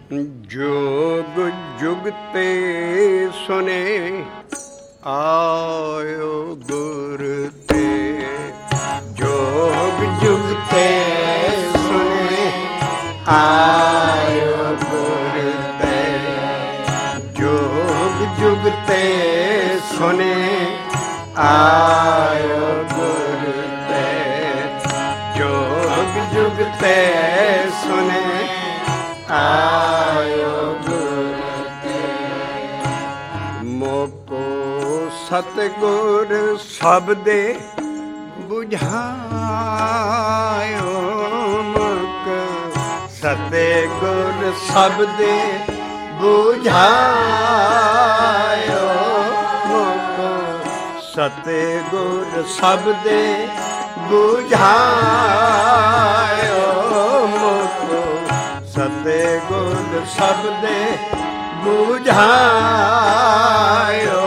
जोग जुगते सुने आयो गुर ते। जोग जुगते सुने आयो गुर ते। जोग जुगते सुने आयो गुर ते। जोग जुगते सुने आयो गुर ते। मोको सतगुर सबदे बुझायो। मुक सतगुर सबदे बुझायो। मुक सतगुर सबदे बुझायो। मुक सतगुर सबदे बुझायो।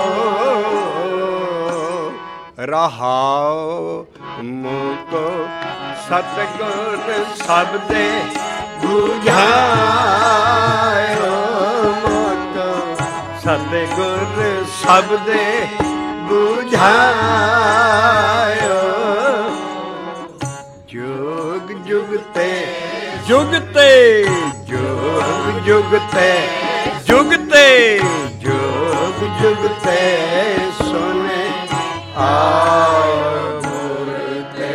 रहाओ मुको सतगुर सबदे बुझायो। मुको सतगुर सबदे बुझायो। जुग जुगते जुगते जुग जुगते जुगते जुग जुगते सुने आओ गुर ते।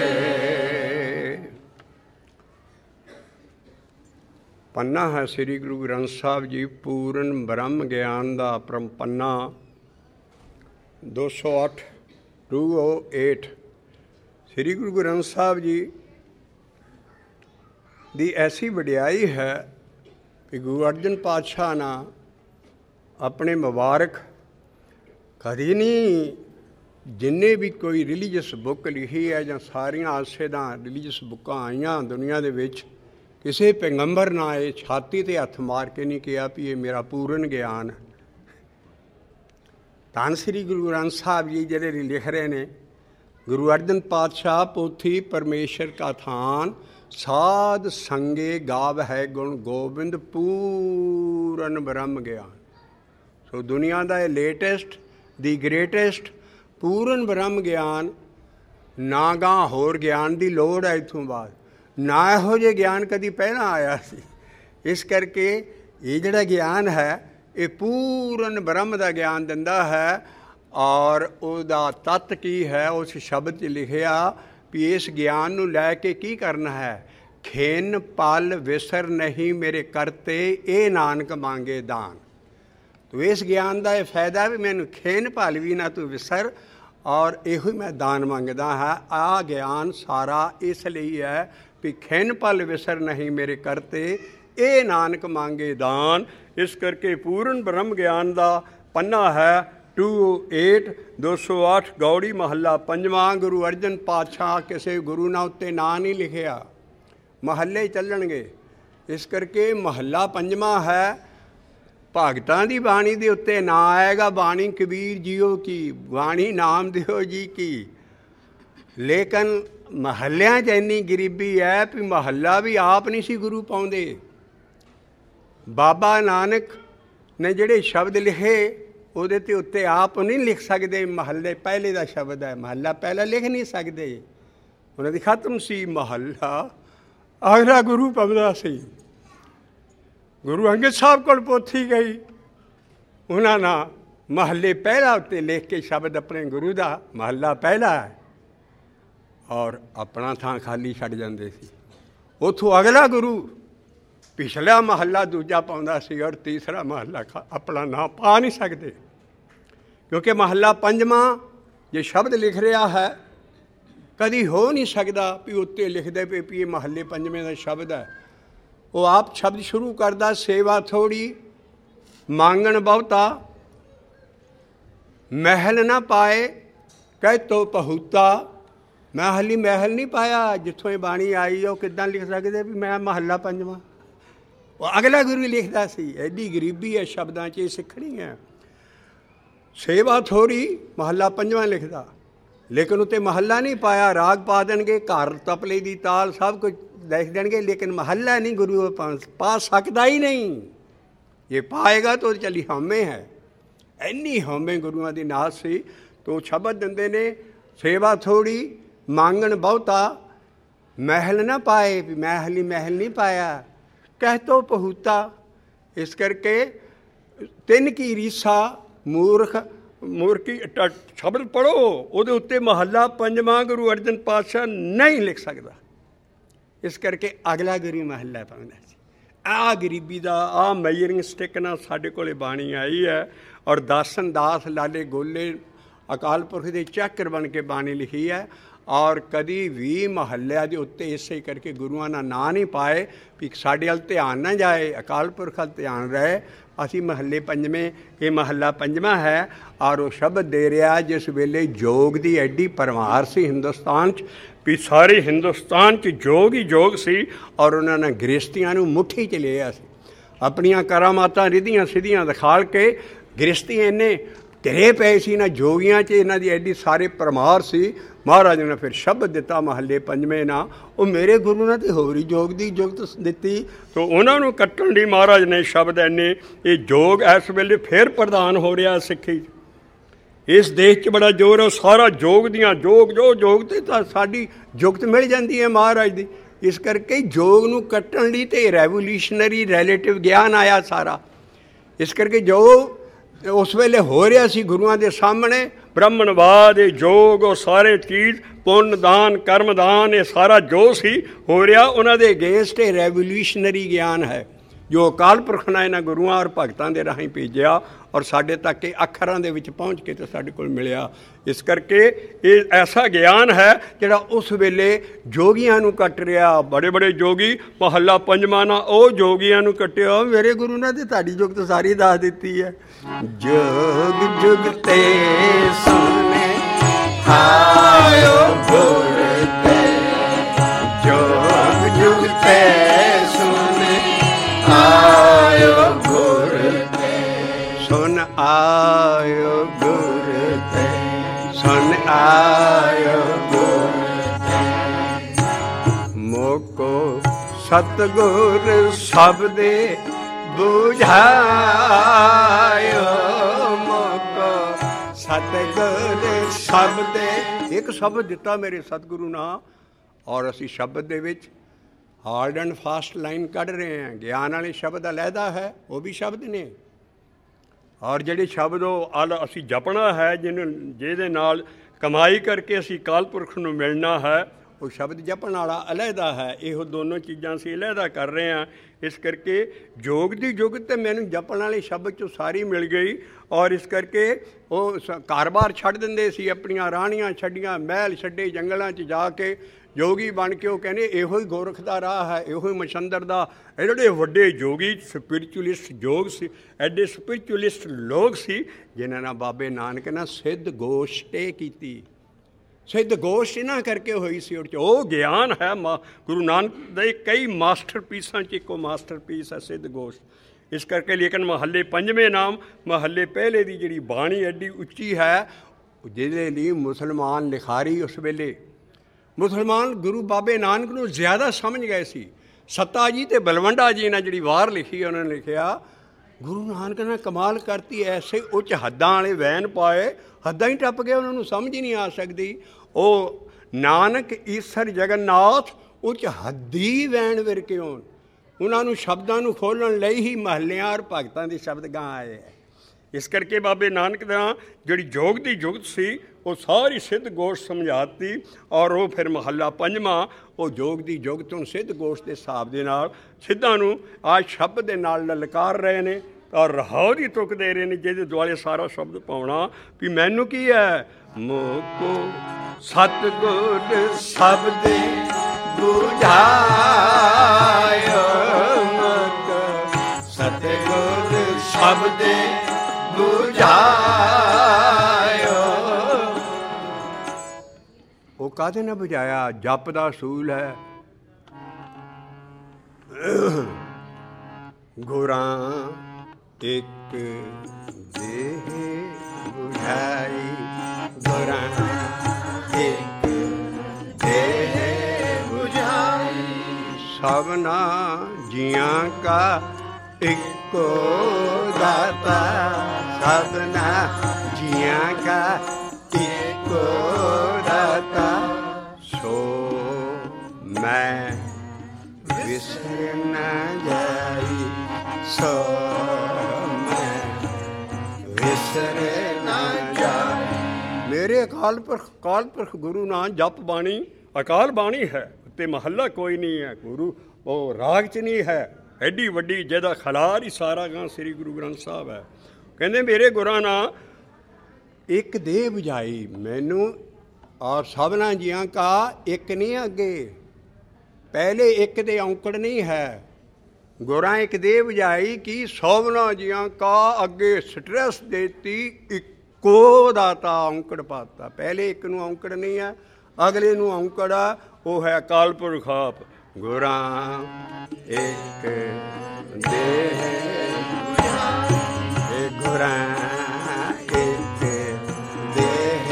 पन्ना है श्री गुरु ग्रंथ साहब जी पूर्ण ब्रह्म ज्ञान का परम पन्ना 208 208। श्री गुरु ग्रंथ साहब जी ਦੀ ਐਸੀ ਵਡਿਆਈ ਹੈ ਕਿ ਗੁਰੂ ਅਰਜਨ ਪਾਤਸ਼ਾਹ ਨੇ ਆਪਣੇ ਮੁਬਾਰਕ ਕਦੀ ਨਹੀਂ, ਜਿੰਨੇ ਵੀ ਕੋਈ ਰਿਲੀਜੀਅਸ ਬੁੱਕ ਲਿਖੀ ਹੈ ਜਾਂ ਸਾਰੀਆਂ ਆਸੇ ਦਾ ਰਿਲੀਜੀਅਸ ਬੁੱਕਾਂ ਆਈਆਂ ਦੁਨੀਆ ਦੇ ਵਿੱਚ, ਕਿਸੇ ਪੈਗੰਬਰ ਨੇ ਇਹ ਛਾਤੀ 'ਤੇ ਹੱਥ ਮਾਰ ਕੇ ਨਹੀਂ ਕਿਹਾ ਵੀ ਇਹ ਮੇਰਾ ਪੂਰਨ ਗਿਆਨ ਹੈ। ਧੰਨ ਸ੍ਰੀ ਗੁਰੂ ਗ੍ਰੰਥ ਸਾਹਿਬ ਜੀ ਜਿਹੜੇ ਲਿਖ ਰਹੇ ਨੇ, ਗੁਰੂ ਅਰਜਨ ਪਾਤਸ਼ਾਹ ਪੋਥੀ ਪਰਮੇਸ਼ਰ ਕਾ ਥਾਨ ਸਾਧ ਸੰਗੇ ਗਾਵ ਹੈ ਗੁਣ ਗੋਬਿੰਦ ਪੂਰਨ ਬ੍ਰਹਮ ਗਿਆਨ। ਸੋ ਦੁਨੀਆ ਦਾ ਇਹ ਲੇਟੈਸਟ ਦੀ ਗ੍ਰੇਟੈਸਟ ਪੂਰਨ ਬ੍ਰਹਮ ਗਿਆਨ। ਨਾ ਗਾਂ ਹੋਰ ਗਿਆਨ ਦੀ ਲੋੜ ਹੈ ਇੱਥੋਂ ਬਾਅਦ, ਨਾ ਇਹੋ ਜਿਹੇ ਗਿਆਨ ਕਦੀ ਪਹਿਲਾਂ ਆਇਆ ਸੀ। ਇਸ ਕਰਕੇ ਇਹ ਜਿਹੜਾ ਗਿਆਨ ਹੈ ਇਹ ਪੂਰਨ ਬ੍ਰਹਮ ਦਾ ਗਿਆਨ ਦਿੰਦਾ ਹੈ। ਔਰ ਉਹਦਾ ਤੱਤ ਕੀ ਹੈ ਉਸ ਸ਼ਬਦ 'ਚ ਲਿਖਿਆ ਵੀ ਇਸ ਗਿਆਨ ਨੂੰ ਲੈ ਕੇ ਕੀ ਕਰਨਾ ਹੈ। ਖੇਨ ਪਲ ਵਿਸਰ ਨਹੀਂ ਮੇਰੇ ਕਰਤੇ, ਇਹ ਨਾਨਕ ਮੰਗੇ ਦਾਨ। ਤੂੰ ਇਸ ਗਿਆਨ ਦਾ ਇਹ ਫਾਇਦਾ ਵੀ ਮੈਨੂੰ ਖੇਨ ਪਲ ਵੀ ਨਾ ਤੂੰ ਵਿਸਰ, ਔਰ ਇਹੋ ਹੀ ਮੈਂ ਦਾਨ ਮੰਗਦਾ ਹਾਂ। ਆਹ ਗਿਆਨ ਸਾਰਾ ਇਸ ਲਈ ਹੈ ਵੀ ਖੇਨ ਪਲ ਵਿਸਰ ਨਹੀਂ ਮੇਰੇ ਕਰਤੇ, ਇਹ ਨਾਨਕ ਮੰਗੇ ਦਾਨ। ਇਸ ਕਰਕੇ ਪੂਰਨ ਬ੍ਰਹਮ ਗਿਆਨ ਦਾ ਪੰਨਾ ਹੈ 208 208 ਗੌੜੀ ਮਹੱਲਾ ਪੰਜਵਾਂ। ਗੁਰੂ ਅਰਜਨ ਪਾਤਸ਼ਾਹ ਕਿਸੇ ਗੁਰੂ ਨਾਲ ਉੱਤੇ ਨਾਂ ਨਹੀਂ ਲਿਖਿਆ, ਮਹੱਲੇ ਚੱਲਣਗੇ। ਇਸ ਕਰਕੇ ਮਹੱਲਾ ਪੰਜਵਾਂ ਹੈ। ਭਗਤਾਂ ਦੀ ਬਾਣੀ ਦੇ ਉੱਤੇ ਨਾਂ ਆਏਗਾ, ਬਾਣੀ ਕਬੀਰ ਜੀਓ ਕੀ, ਬਾਣੀ ਨਾਮਦੇਵ ਜੀ ਕੀ। ਲੇਕਿਨ ਮਹੱਲਿਆਂ 'ਚ ਇੰਨੀ ਗਰੀਬੀ ਹੈ ਵੀ ਮਹੱਲਾ ਵੀ ਆਪ ਨਹੀਂ ਸੀ ਗੁਰੂ ਪਾਉਂਦੇ। ਬਾਬਾ ਨਾਨਕ ਨੇ ਜਿਹੜੇ ਸ਼ਬਦ ਲਿਖੇ ਉਹਦੇ 'ਤੇ ਉੱਤੇ ਆਪ ਨਹੀਂ ਲਿਖ ਸਕਦੇ। ਮਹੱਲੇ ਪਹਿਲੇ ਦਾ ਸ਼ਬਦ ਹੈ, ਮਹੱਲਾ ਪਹਿਲਾ ਲਿਖ ਨਹੀਂ ਸਕਦੇ। ਉਹਨਾਂ ਦੀ ਖਤਮ ਸੀ ਮਹੱਲਾ, ਅਗਲਾ ਗੁਰੂ ਪਾਉਂਦਾ ਸੀ। ਗੁਰੂ ਅੰਗਦ ਸਾਹਿਬ ਕੋਲ ਪੋਥੀ ਗਈ, ਉਹਨਾਂ ਨਾਲ ਮਹੱਲੇ ਪਹਿਲਾ ਉੱਤੇ ਲਿਖ ਕੇ ਸ਼ਬਦ ਆਪਣੇ ਗੁਰੂ ਦਾ ਮਹੱਲਾ ਪਹਿਲਾ ਹੈ, ਔਰ ਆਪਣਾ ਥਾਂ ਖਾਲੀ ਛੱਡ ਜਾਂਦੇ ਸੀ। ਉੱਥੋਂ ਅਗਲਾ ਗੁਰੂ ਪਿਛਲਾ ਮਹੱਲਾ ਦੂਜਾ ਪਾਉਂਦਾ ਸੀ, ਔਰ ਤੀਸਰਾ ਮਹੱਲਾ ਆਪਣਾ ਨਾਂ ਪਾ ਨਹੀਂ ਸਕਦੇ। ਕਿਉਂਕਿ ਮਹੱਲਾ ਪੰਜਵਾਂ ਜੇ ਸ਼ਬਦ ਲਿਖ ਰਿਹਾ ਹੈ ਕਦੀ ਹੋ ਨਹੀਂ ਸਕਦਾ ਵੀ ਉੱਤੇ ਲਿਖਦੇ ਪਏ ਵੀ ਇਹ ਮਹੱਲੇ ਪੰਜਵੇਂ ਦਾ ਸ਼ਬਦ ਹੈ। ਉਹ ਆਪ ਸ਼ਬਦ ਸ਼ੁਰੂ ਕਰਦਾ, ਸੇਵਾ ਥੋੜ੍ਹੀ ਮੰਗਣ ਬਹੁਤਾ, ਮਹਿਲ ਨਾ ਪਾਏ ਕਹਿ ਤੋ ਪਹੂਤਾ। ਮੈਂ ਹਾਲੀ ਮਹਿਲ ਨਹੀਂ ਪਾਇਆ। ਜਿੱਥੋਂ ਇਹ ਬਾਣੀ ਆਈ ਉਹ ਕਿੱਦਾਂ ਲਿਖ ਸਕਦੇ ਵੀ ਮੈਂ ਮਹੱਲਾ ਪੰਜਵਾਂ। ਉਹ ਅਗਲਾ ਗੁਰੂ ਲਿਖਦਾ ਸੀ। ਐਡੀ ਗਰੀਬੀ ਹੈ ਸ਼ਬਦਾਂ 'ਚ, ਇਹ ਸਿੱਖਣੀ ਹੈ। ਸੇਵਾ ਥੋੜ੍ਹੀ ਮਹੱਲਾ ਪੰਜਵਾਂ ਲਿਖਦਾ, ਲੇਕਿਨ ਉੱਤੇ ਮਹੱਲਾ ਨਹੀਂ ਪਾਇਆ। ਰਾਗ ਪਾ ਦੇਣਗੇ, ਘਰ ਤਪਲੇ ਦੀ ਤਾਲ ਸਭ ਕੁਝ ਲਿਖ ਦੇਣਗੇ, ਲੇਕਿਨ ਮਹੱਲਾ ਨਹੀਂ ਗੁਰੂ ਪਾ ਸਕਦਾ ਹੀ ਨਹੀਂ। ਜੇ ਪਾਏਗਾ ਤਾਂ ਉਹਦੇ ਚਲੀ ਹਉਮੈ ਹੈ। ਇੰਨੀ ਹਉਮੈ ਗੁਰੂਆਂ ਦੀ ਨਾਲ ਸੀ। ਤੋ ਸ਼ਬਦ ਦਿੰਦੇ ਨੇ, ਸੇਵਾ ਥੋੜ੍ਹੀ ਮੰਗਣ ਬਹੁਤਾ, ਮਹਿਲ ਨਾ ਪਾਏ, ਵੀ ਮਹਿਲ ਹੀ ਮਹਿਲ ਨਹੀਂ ਪਾਇਆ, ਕਹਿ ਤੋ ਪਹੂਤਾ। ਇਸ ਕਰਕੇ ਤਿੰਨ ਕੀ ਰੀਸਾ ਮੂਰਖੀ ਸ਼ਬਦ ਪੜ੍ਹੋ, ਉਹਦੇ ਉੱਤੇ ਮਹੱਲਾ ਪੰਜਵਾਂ ਗੁਰੂ ਅਰਜਨ ਪਾਤਸ਼ਾਹ ਨਹੀਂ ਲਿਖ ਸਕਦਾ। ਇਸ ਕਰਕੇ ਅਗਲਾ ਗੁਰੂ ਮਹੱਲਾ ਪਾਉਂਦਾ ਸੀ। ਆਹ ਗਰੀਬੀ ਦਾ ਆਹ ਮੈਜਰਿੰਗ ਸਟਿਕ ਨਾਲ ਸਾਡੇ ਕੋਲ ਬਾਣੀ ਆਈ ਹੈ। ਔਰ ਦਾਸਨ ਦਾਸ ਲਾਲੇ ਗੋਲੇ ਅਕਾਲ ਪੁਰਖ ਦੇ ਚੱਕਰ ਬਣ ਕੇ ਬਾਣੀ ਲਿਖੀ ਹੈ। ਔਰ ਕਦੀ ਵੀ ਮਹੱਲਿਆਂ ਦੇ ਉੱਤੇ ਇਸੇ ਕਰਕੇ ਗੁਰੂਆਂ ਦਾ ਨਾਂ ਨਹੀਂ ਪਾਏ ਵੀ ਸਾਡੇ ਵੱਲ ਧਿਆਨ ਨਾ ਜਾਏ, ਅਕਾਲ ਪੁਰਖ ਵੱਲ ਧਿਆਨ ਰਹੇ। ਅਸੀਂ ਮਹੱਲੇ ਪੰਜਵੇਂ, ਇਹ ਮਹੱਲਾ ਪੰਜਵਾਂ ਹੈ। ਔਰ ਉਹ ਸ਼ਬਦ ਦੇ ਰਿਹਾ ਜਿਸ ਵੇਲੇ ਯੋਗ ਦੀ ਐਡੀ ਭਰਮਾਰ ਸੀ ਹਿੰਦੁਸਤਾਨ 'ਚ, ਵੀ ਸਾਰੇ ਹਿੰਦੁਸਤਾਨ 'ਚ ਯੋਗ ਹੀ ਯੋਗ ਸੀ। ਔਰ ਉਹਨਾਂ ਨੇ ਗ੍ਰਸਤੀਆਂ ਨੂੰ ਮੁੱਠੀ 'ਚ ਲਿਆ ਸੀ। ਆਪਣੀਆਂ ਕਰਾਮਾਤਾਂ ਰਿੱਧੀਆਂ ਸਿੱਧੀਆਂ ਦਿਖਾਲ ਕੇ ਗ੍ਰਸਤੀ ਇੰਨੇ ਧਿਰੇ ਪਏ ਸੀ ਨਾ ਜੋਗੀਆਂ 'ਚ, ਇਹਨਾਂ ਦੀ ਐਡੀ ਸਾਰੇ ਪਰਮਾਰ ਸੀ। ਮਹਾਰਾਜ ਨੇ ਫਿਰ ਸ਼ਬਦ ਦਿੱਤਾ ਮਹੱਲੇ ਪੰਜਵੇਂ ਨਾਲ, ਉਹ ਮੇਰੇ ਗੁਰੂ ਨੇ ਤਾਂ ਹੋਰ ਹੀ ਯੋਗ ਦੀ ਜੁਗਤ ਦਿੱਤੀ। ਤੋ ਉਹਨਾਂ ਨੂੰ ਕੱਟਣ ਲਈ ਮਹਾਰਾਜ ਨੇ ਸ਼ਬਦ ਇੰਨੇ, ਇਹ ਯੋਗ ਇਸ ਵੇਲੇ ਫਿਰ ਪ੍ਰਧਾਨ ਹੋ ਰਿਹਾ ਸਿੱਖੀ। ਇਸ ਦੇਸ਼ 'ਚ ਬੜਾ ਜ਼ੋਰ ਹੈ, ਸਾਰਾ ਯੋਗ ਦੀਆਂ ਯੋਗ 'ਤੇ ਤਾਂ ਸਾਡੀ ਜੁਗਤ ਮਿਲ ਜਾਂਦੀ ਹੈ ਮਹਾਰਾਜ ਦੀ। ਇਸ ਕਰਕੇ ਯੋਗ ਨੂੰ ਕੱਟਣ ਲਈ ਤੇ ਰੈਵੋਲਿਊਸ਼ਨਰੀ ਰਿਲੇਟਿਵ ਗਿਆਨ ਆਇਆ ਸਾਰਾ। ਇਸ ਕਰਕੇ ਜੋ ਉਸ ਵੇਲੇ ਹੋ ਰਿਹਾ ਸੀ ਗੁਰੂਆਂ ਦੇ ਸਾਹਮਣੇ, ਬ੍ਰਾਹਮਣਵਾਦ, ਯੋਗ, ਉਹ ਸਾਰੇ ਚੀਜ਼, ਪੁੰਨ ਦਾਨ, ਕਰਮ ਦਾਨ, ਇਹ ਸਾਰਾ ਜੋ ਸੀ ਹੋ ਰਿਹਾ, ਉਹਨਾਂ ਦੇ ਅਗੇਂਸਟ ਇਹ ਰੈਵੋਲਿਊਸ਼ਨਰੀ ਗਿਆਨ ਹੈ ਜੋ ਅਕਾਲ ਪੁਰਖ ਨੇ ਇਹਨਾਂ ਗੁਰੂਆਂ ਔਰ ਭਗਤਾਂ ਦੇ ਰਾਹੀਂ ਭੇਜਿਆ ਔਰ ਸਾਡੇ ਤੱਕ ਇਹ ਅੱਖਰਾਂ ਦੇ ਵਿੱਚ ਪਹੁੰਚ ਕੇ ਤੇ ਸਾਡੇ ਕੋਲ ਮਿਲਿਆ। ਇਸ ਕਰਕੇ ਇਹ ਐਸਾ ਗਿਆਨ ਹੈ ਜਿਹੜਾ ਉਸ ਵੇਲੇ ਜੋਗੀਆਂ ਨੂੰ ਕੱਟ ਰਿਹਾ। ਬੜੇ ਬੜੇ ਜੋਗੀ ਮਹੱਲਾ ਪੰਜਵਾਂ ਨਾਲ ਉਹ ਜੋਗੀਆਂ ਨੂੰ ਕੱਟਿਆ, ਮੇਰੇ ਗੁਰੂ ਨੇ ਤੇ ਤੁਹਾਡੀ ਜੁਗਤ ਸਾਰੀ ਦੱਸ ਦਿੱਤੀ ਹੈ। ਜੋਗ ਜੁਗ ਤੇ ਸੁਣੇ ਆਇਓ ਗੁਰ ਤੇ, ਜੋਗ ਜੁਗ ਤੇ ਸੁਣੇ ਆਇਓ ਗੁਰ ਤੇ, ਸੁਣ ਆਇਓ ਗੁਰ ਤੇ, ਸੁਣ ਆਇਓ ਗੁਰ ਤੇ। ਮੋਕੋ ਸਤਿਗੁਰ ਸਭ ਦੇ ਬੁਝਾਇਓ, ਮੋਕੋ ਸਤਿਗੁਰ ਸਭ ਦੇ। ਇੱਕ ਸ਼ਬਦ ਦਿੱਤਾ ਮੇਰੇ ਸਤਿਗੁਰੂ ਨਾਲ, ਔਰ ਅਸੀਂ ਸ਼ਬਦ ਦੇ ਵਿੱਚ ਹਾਰਡ ਐਂਡ ਫਾਸਟ ਲਾਈਨ ਕੱਢ ਰਹੇ ਹਾਂ। ਗਿਆਨ ਵਾਲੇ ਸ਼ਬਦ ਅਲੱਗਾ ਹੈ, ਉਹ ਵੀ ਸ਼ਬਦ ਨੇ। ਔਰ ਜਿਹੜੇ ਸ਼ਬਦ ਉਹ ਅਸੀਂ ਜਪਣਾ ਹੈ, ਜਿਹਦੇ ਨਾਲ ਕਮਾਈ ਕਰਕੇ ਅਸੀਂ ਅਕਾਲ ਪੁਰਖ ਨੂੰ ਮਿਲਣਾ ਹੈ, ਉਹ ਸ਼ਬਦ ਜਪਣ ਵਾਲਾ ਅਲੱਗਾ ਹੈ। ਇਹੋ ਦੋਨੋਂ ਚੀਜ਼ਾਂ ਅਸੀਂ ਅਲੱਗਾ ਕਰ ਰਹੇ ਹਾਂ। ਇਸ ਕਰਕੇ ਯੋਗ ਦੀ ਜੁਗਤ ਤੇ ਮੈਨੂੰ ਜਪਣ ਵਾਲੇ ਸ਼ਬਦ 'ਚੋਂ ਸਾਰੀ ਮਿਲ ਗਈ। ਔਰ ਇਸ ਕਰਕੇ ਉਹ ਘਰ-ਬਾਰ ਛੱਡ ਦਿੰਦੇ ਸੀ, ਆਪਣੀਆਂ ਰਾਣੀਆਂ ਛੱਡੀਆਂ, ਮਹਿਲ ਛੱਡੇ, ਜੰਗਲਾਂ 'ਚ ਜਾ ਕੇ ਯੋਗੀ ਬਣ ਕੇ ਉਹ ਕਹਿੰਦੇ ਇਹੋ ਹੀ ਗੋਰਖ ਦਾ ਰਾਹ ਹੈ, ਇਹੋ ਹੀ ਮਛੰਦਰ ਦਾ। ਇਹ ਜਿਹੜੇ ਵੱਡੇ ਯੋਗੀ ਸਪਿਰਿਚੁਅਲਿਸਟ ਯੋਗ ਸੀ, ਐਡੇ ਸਪਿਰਿਚੁਅਲਿਸਟ ਲੋਕ ਸੀ, ਜਿਨ੍ਹਾਂ ਨਾਲ ਬਾਬੇ ਨਾਨਕ ਨੇ ਸਿੱਧ ਗੋਸ਼ਟੇ ਕੀਤੀ। ਸਿੱਧ ਗੋਸ਼ਟ ਇਹਨਾਂ ਕਰਕੇ ਹੋਈ ਸੀ। ਉਹ ਗਿਆਨ ਹੈ ਗੁਰੂ ਨਾਨਕ ਦੇ ਕਈ ਮਾਸਟਰਪੀਸਾਂ 'ਚ ਇੱਕੋ ਮਾਸਟਰਪੀਸ ਹੈ ਸਿੱਧ ਗੋਸ਼ਟ। ਇਸ ਕਰਕੇ ਲੇਕਿਨ ਮਹੱਲੇ ਪੰਜਵੇਂ ਨਾਮ, ਮਹੱਲੇ ਪਹਿਲੇ ਦੀ ਜਿਹੜੀ ਬਾਣੀ ਐਡੀ ਉੱਚੀ ਹੈ, ਜਿਹਦੇ ਲਈ ਮੁਸਲਮਾਨ ਲਿਖਾਰੀ ਉਸ ਵੇਲੇ, ਮੁਸਲਮਾਨ ਗੁਰੂ ਬਾਬੇ ਨਾਨਕ ਨੂੰ ਜ਼ਿਆਦਾ ਸਮਝ ਗਏ ਸੀ। ਸੱਤਾ ਜੀ ਅਤੇ ਬਲਵੰਡਾ ਜੀ ਨੇ ਜਿਹੜੀ ਵਾਰ ਲਿਖੀ, ਉਹਨਾਂ ਨੇ ਲਿਖਿਆ ਗੁਰੂ ਨਾਨਕ ਨੇ ਕਮਾਲ ਕਰਤੀ, ਐਸੇ ਉੱਚ ਹੱਦਾਂ ਵਾਲੇ ਵੈਨ ਪਾਏ, ਹੱਦਾਂ ਹੀ ਟੱਪ ਗਏ, ਉਹਨਾਂ ਨੂੰ ਸਮਝ ਹੀ ਨਹੀਂ ਆ ਸਕਦੀ। ਉਹ ਨਾਨਕ ਈਸਰ ਜਗਨਨਾਥ ਉੱਚ ਹੱਦੀ ਵੈਨ ਵਿਰਕੇ ਹੋਣ। ਉਹਨਾਂ ਨੂੰ ਸ਼ਬਦਾਂ ਨੂੰ ਖੋਲ੍ਹਣ ਲਈ ਹੀ ਮਹੱਲਿਆਂ ਔਰ ਭਗਤਾਂ ਦੇ ਸ਼ਬਦ ਗਾਂ ਆਏ ਹੈ। ਇਸ ਕਰਕੇ ਬਾਬੇ ਨਾਨਕ ਦਾ ਜਿਹੜੀ ਯੋਗ ਦੀ ਜੁਗਤ ਸੀ, ਉਹ ਸਾਰੀ ਸਿੱਧ ਗੋਸ਼ਟ ਸਮਝਾਤੀ। ਔਰ ਉਹ ਫਿਰ ਮਹੱਲਾ ਪੰਜਵਾਂ, ਉਹ ਯੋਗ ਦੀ ਜੁਗਤ ਨੂੰ ਸਿੱਧ ਗੋਸ਼ਟ ਦੇ ਹਿਸਾਬ ਦੇ ਨਾਲ ਸਿੱਧਾਂ ਨੂੰ ਆਜ ਸ਼ਬਦ ਦੇ ਨਾਲ ਲਲਕਾਰ ਰਹੇ ਨੇ ਔਰ ਰਹਾਉ ਦੀ ਤੁਕ ਦੇ ਰਹੇ ਨੇ, ਜਿਹਦੇ ਦੁਆਲੇ ਸਾਰਾ ਸ਼ਬਦ ਪਾਉਣਾ ਵੀ ਮੈਨੂੰ ਕੀ ਹੈ। ਮੋਕੋ ਸਤਿਗੁਰ ਸਭ ਦੇ ਬੁਝਾਇਓ, ਮੋਕੋ ਸਤਿਗੁਰ ਸਭ ਦੇ ਬੁਝਾਇਓ। ਉਹ ਕਾਹਦੇ ਨਾਲ ਬੁਝਾਇਆ? ਜਪ ਦਾ ਅਸੂਲ ਹੈ। ਗੁਰਾਂ ਇੱਕ ਦੇਹ ਬੁਝਾਈ, ਗੁਰਾਂ ਇੱਕ ਦੇਹ ਬੁਝਾਈ, ਸਭਨਾ ਜੀਆਂ ਕਾ ਇੱਕੋ ਦਾਤਾ ਸਭਨਾ ਜੀਆਂ ਕਾ ਇੱਕੋ ਦਾਤਾ। ਸੋ ਮੈਂ ਵਿਸਰ ਨਾ ਜਾਈ, ਸੋ ਮੈਂ ਵਿਸਰ ਨਾ ਜਾਈ। ਮੇਰੇ ਅਕਾਲ ਪੁਰਖ ਗੁਰੂ ਨਾਨਕ ਜਪ ਬਾਣੀ ਅਕਾਲ ਬਾਣੀ ਹੈ, ਉੱਤੇ ਮਹੱਲਾ ਕੋਈ ਨਹੀਂ ਹੈ। ਗੁਰੂ ਉਹ ਰਾਗ 'ਚ ਨਹੀਂ ਹੈ, ਐਡੀ ਵੱਡੀ ਜਿਹਦਾ ਖਲਾਰ ਹੀ ਸਾਰਾ ਗਾਂ ਸ੍ਰੀ ਗੁਰੂ ਗ੍ਰੰਥ ਸਾਹਿਬ ਹੈ। ਕਹਿੰਦੇ ਮੇਰੇ ਗੁਰਾਂ ਨਾਲ ਇੱਕ ਦੇਹ ਬੁਝਾਈ ਮੈਨੂੰ, ਔਰ ਸਭਨਾ ਜੀਆਂ ਕਾ ਇੱਕ ਨਹੀਂ ਅੱਗੇ, ਪਹਿਲੇ ਇੱਕ ਦੇ ਔਂਕੜ ਨਹੀਂ ਹੈ। ਗੁਰਾਂ ਇੱਕ ਦੇਹ ਬੁਝਾਈ ਕਿ ਸਭਨਾ ਜੀਆਂ ਕਾ ਅੱਗੇ ਸਟ੍ਰੈਸ ਦੇਤੀ, ਇੱਕੋ ਦਾਤਾ ਔਂਕੜ ਪਾਤਾ। ਪਹਿਲੇ ਇੱਕ ਨੂੰ ਔਂਕੜ ਨਹੀਂ ਹੈ, ਅਗਲੇ ਨੂੰ ਔਂਕੜ ਆ, ਉਹ ਹੈ ਅਕਾਲ ਪੁਰਖ ਆਪ। ਗੁਰਾਂ ਇੱਕ ਦੇਹ ਗੁਰਾਂ ਇੱਕ ਦੇਹ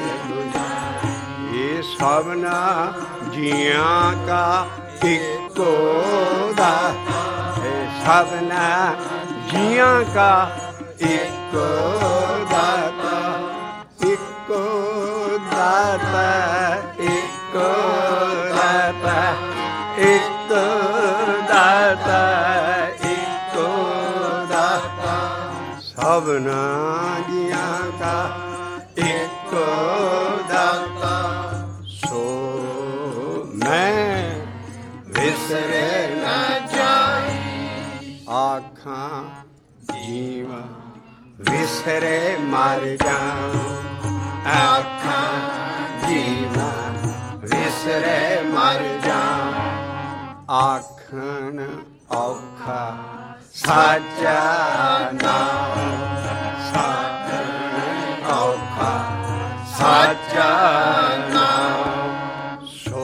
ਇਹ ਸਭਨਾ ਜੀਆਂ ਕਾ ਇੱਕੋ ਦਾਤਾ, ਸਭਨਾ ਜੀਆਂ ਕਾ ਇੱਕੋ ਦਾਤਾ, ਇੱਕੋ ਦਾਤਾ, ਇੱਕੋ ਦਾਤਾ, ਇੱਕੋ ਦਾਤਾ, ਇੱਕੋ ਦਾਤਾ, ਸਭਨਾ ਜੀਆਂ ਕਾ ਇੱਕੋ ਦਾਤਾ। ਸੋ ਮੈਂ ਵਿਸਰੇ ਨਾ ਜਾਈ, ਆਖਾਂ ਜੀਵਾ ਵਿਸਰੇ ਮਰ ਜਾਉ, ਆਖਾਂ ਜੀਵਾ ਵਿਸਰੇ ਮਰ ਜਾਉ। ਆਖਣ ਔਖਾ ਸਾਚਾ ਨਾਮ, ਸਾਖਣ ਔਖਾ ਸਾਚਾ ਨਾਮ। ਸੋ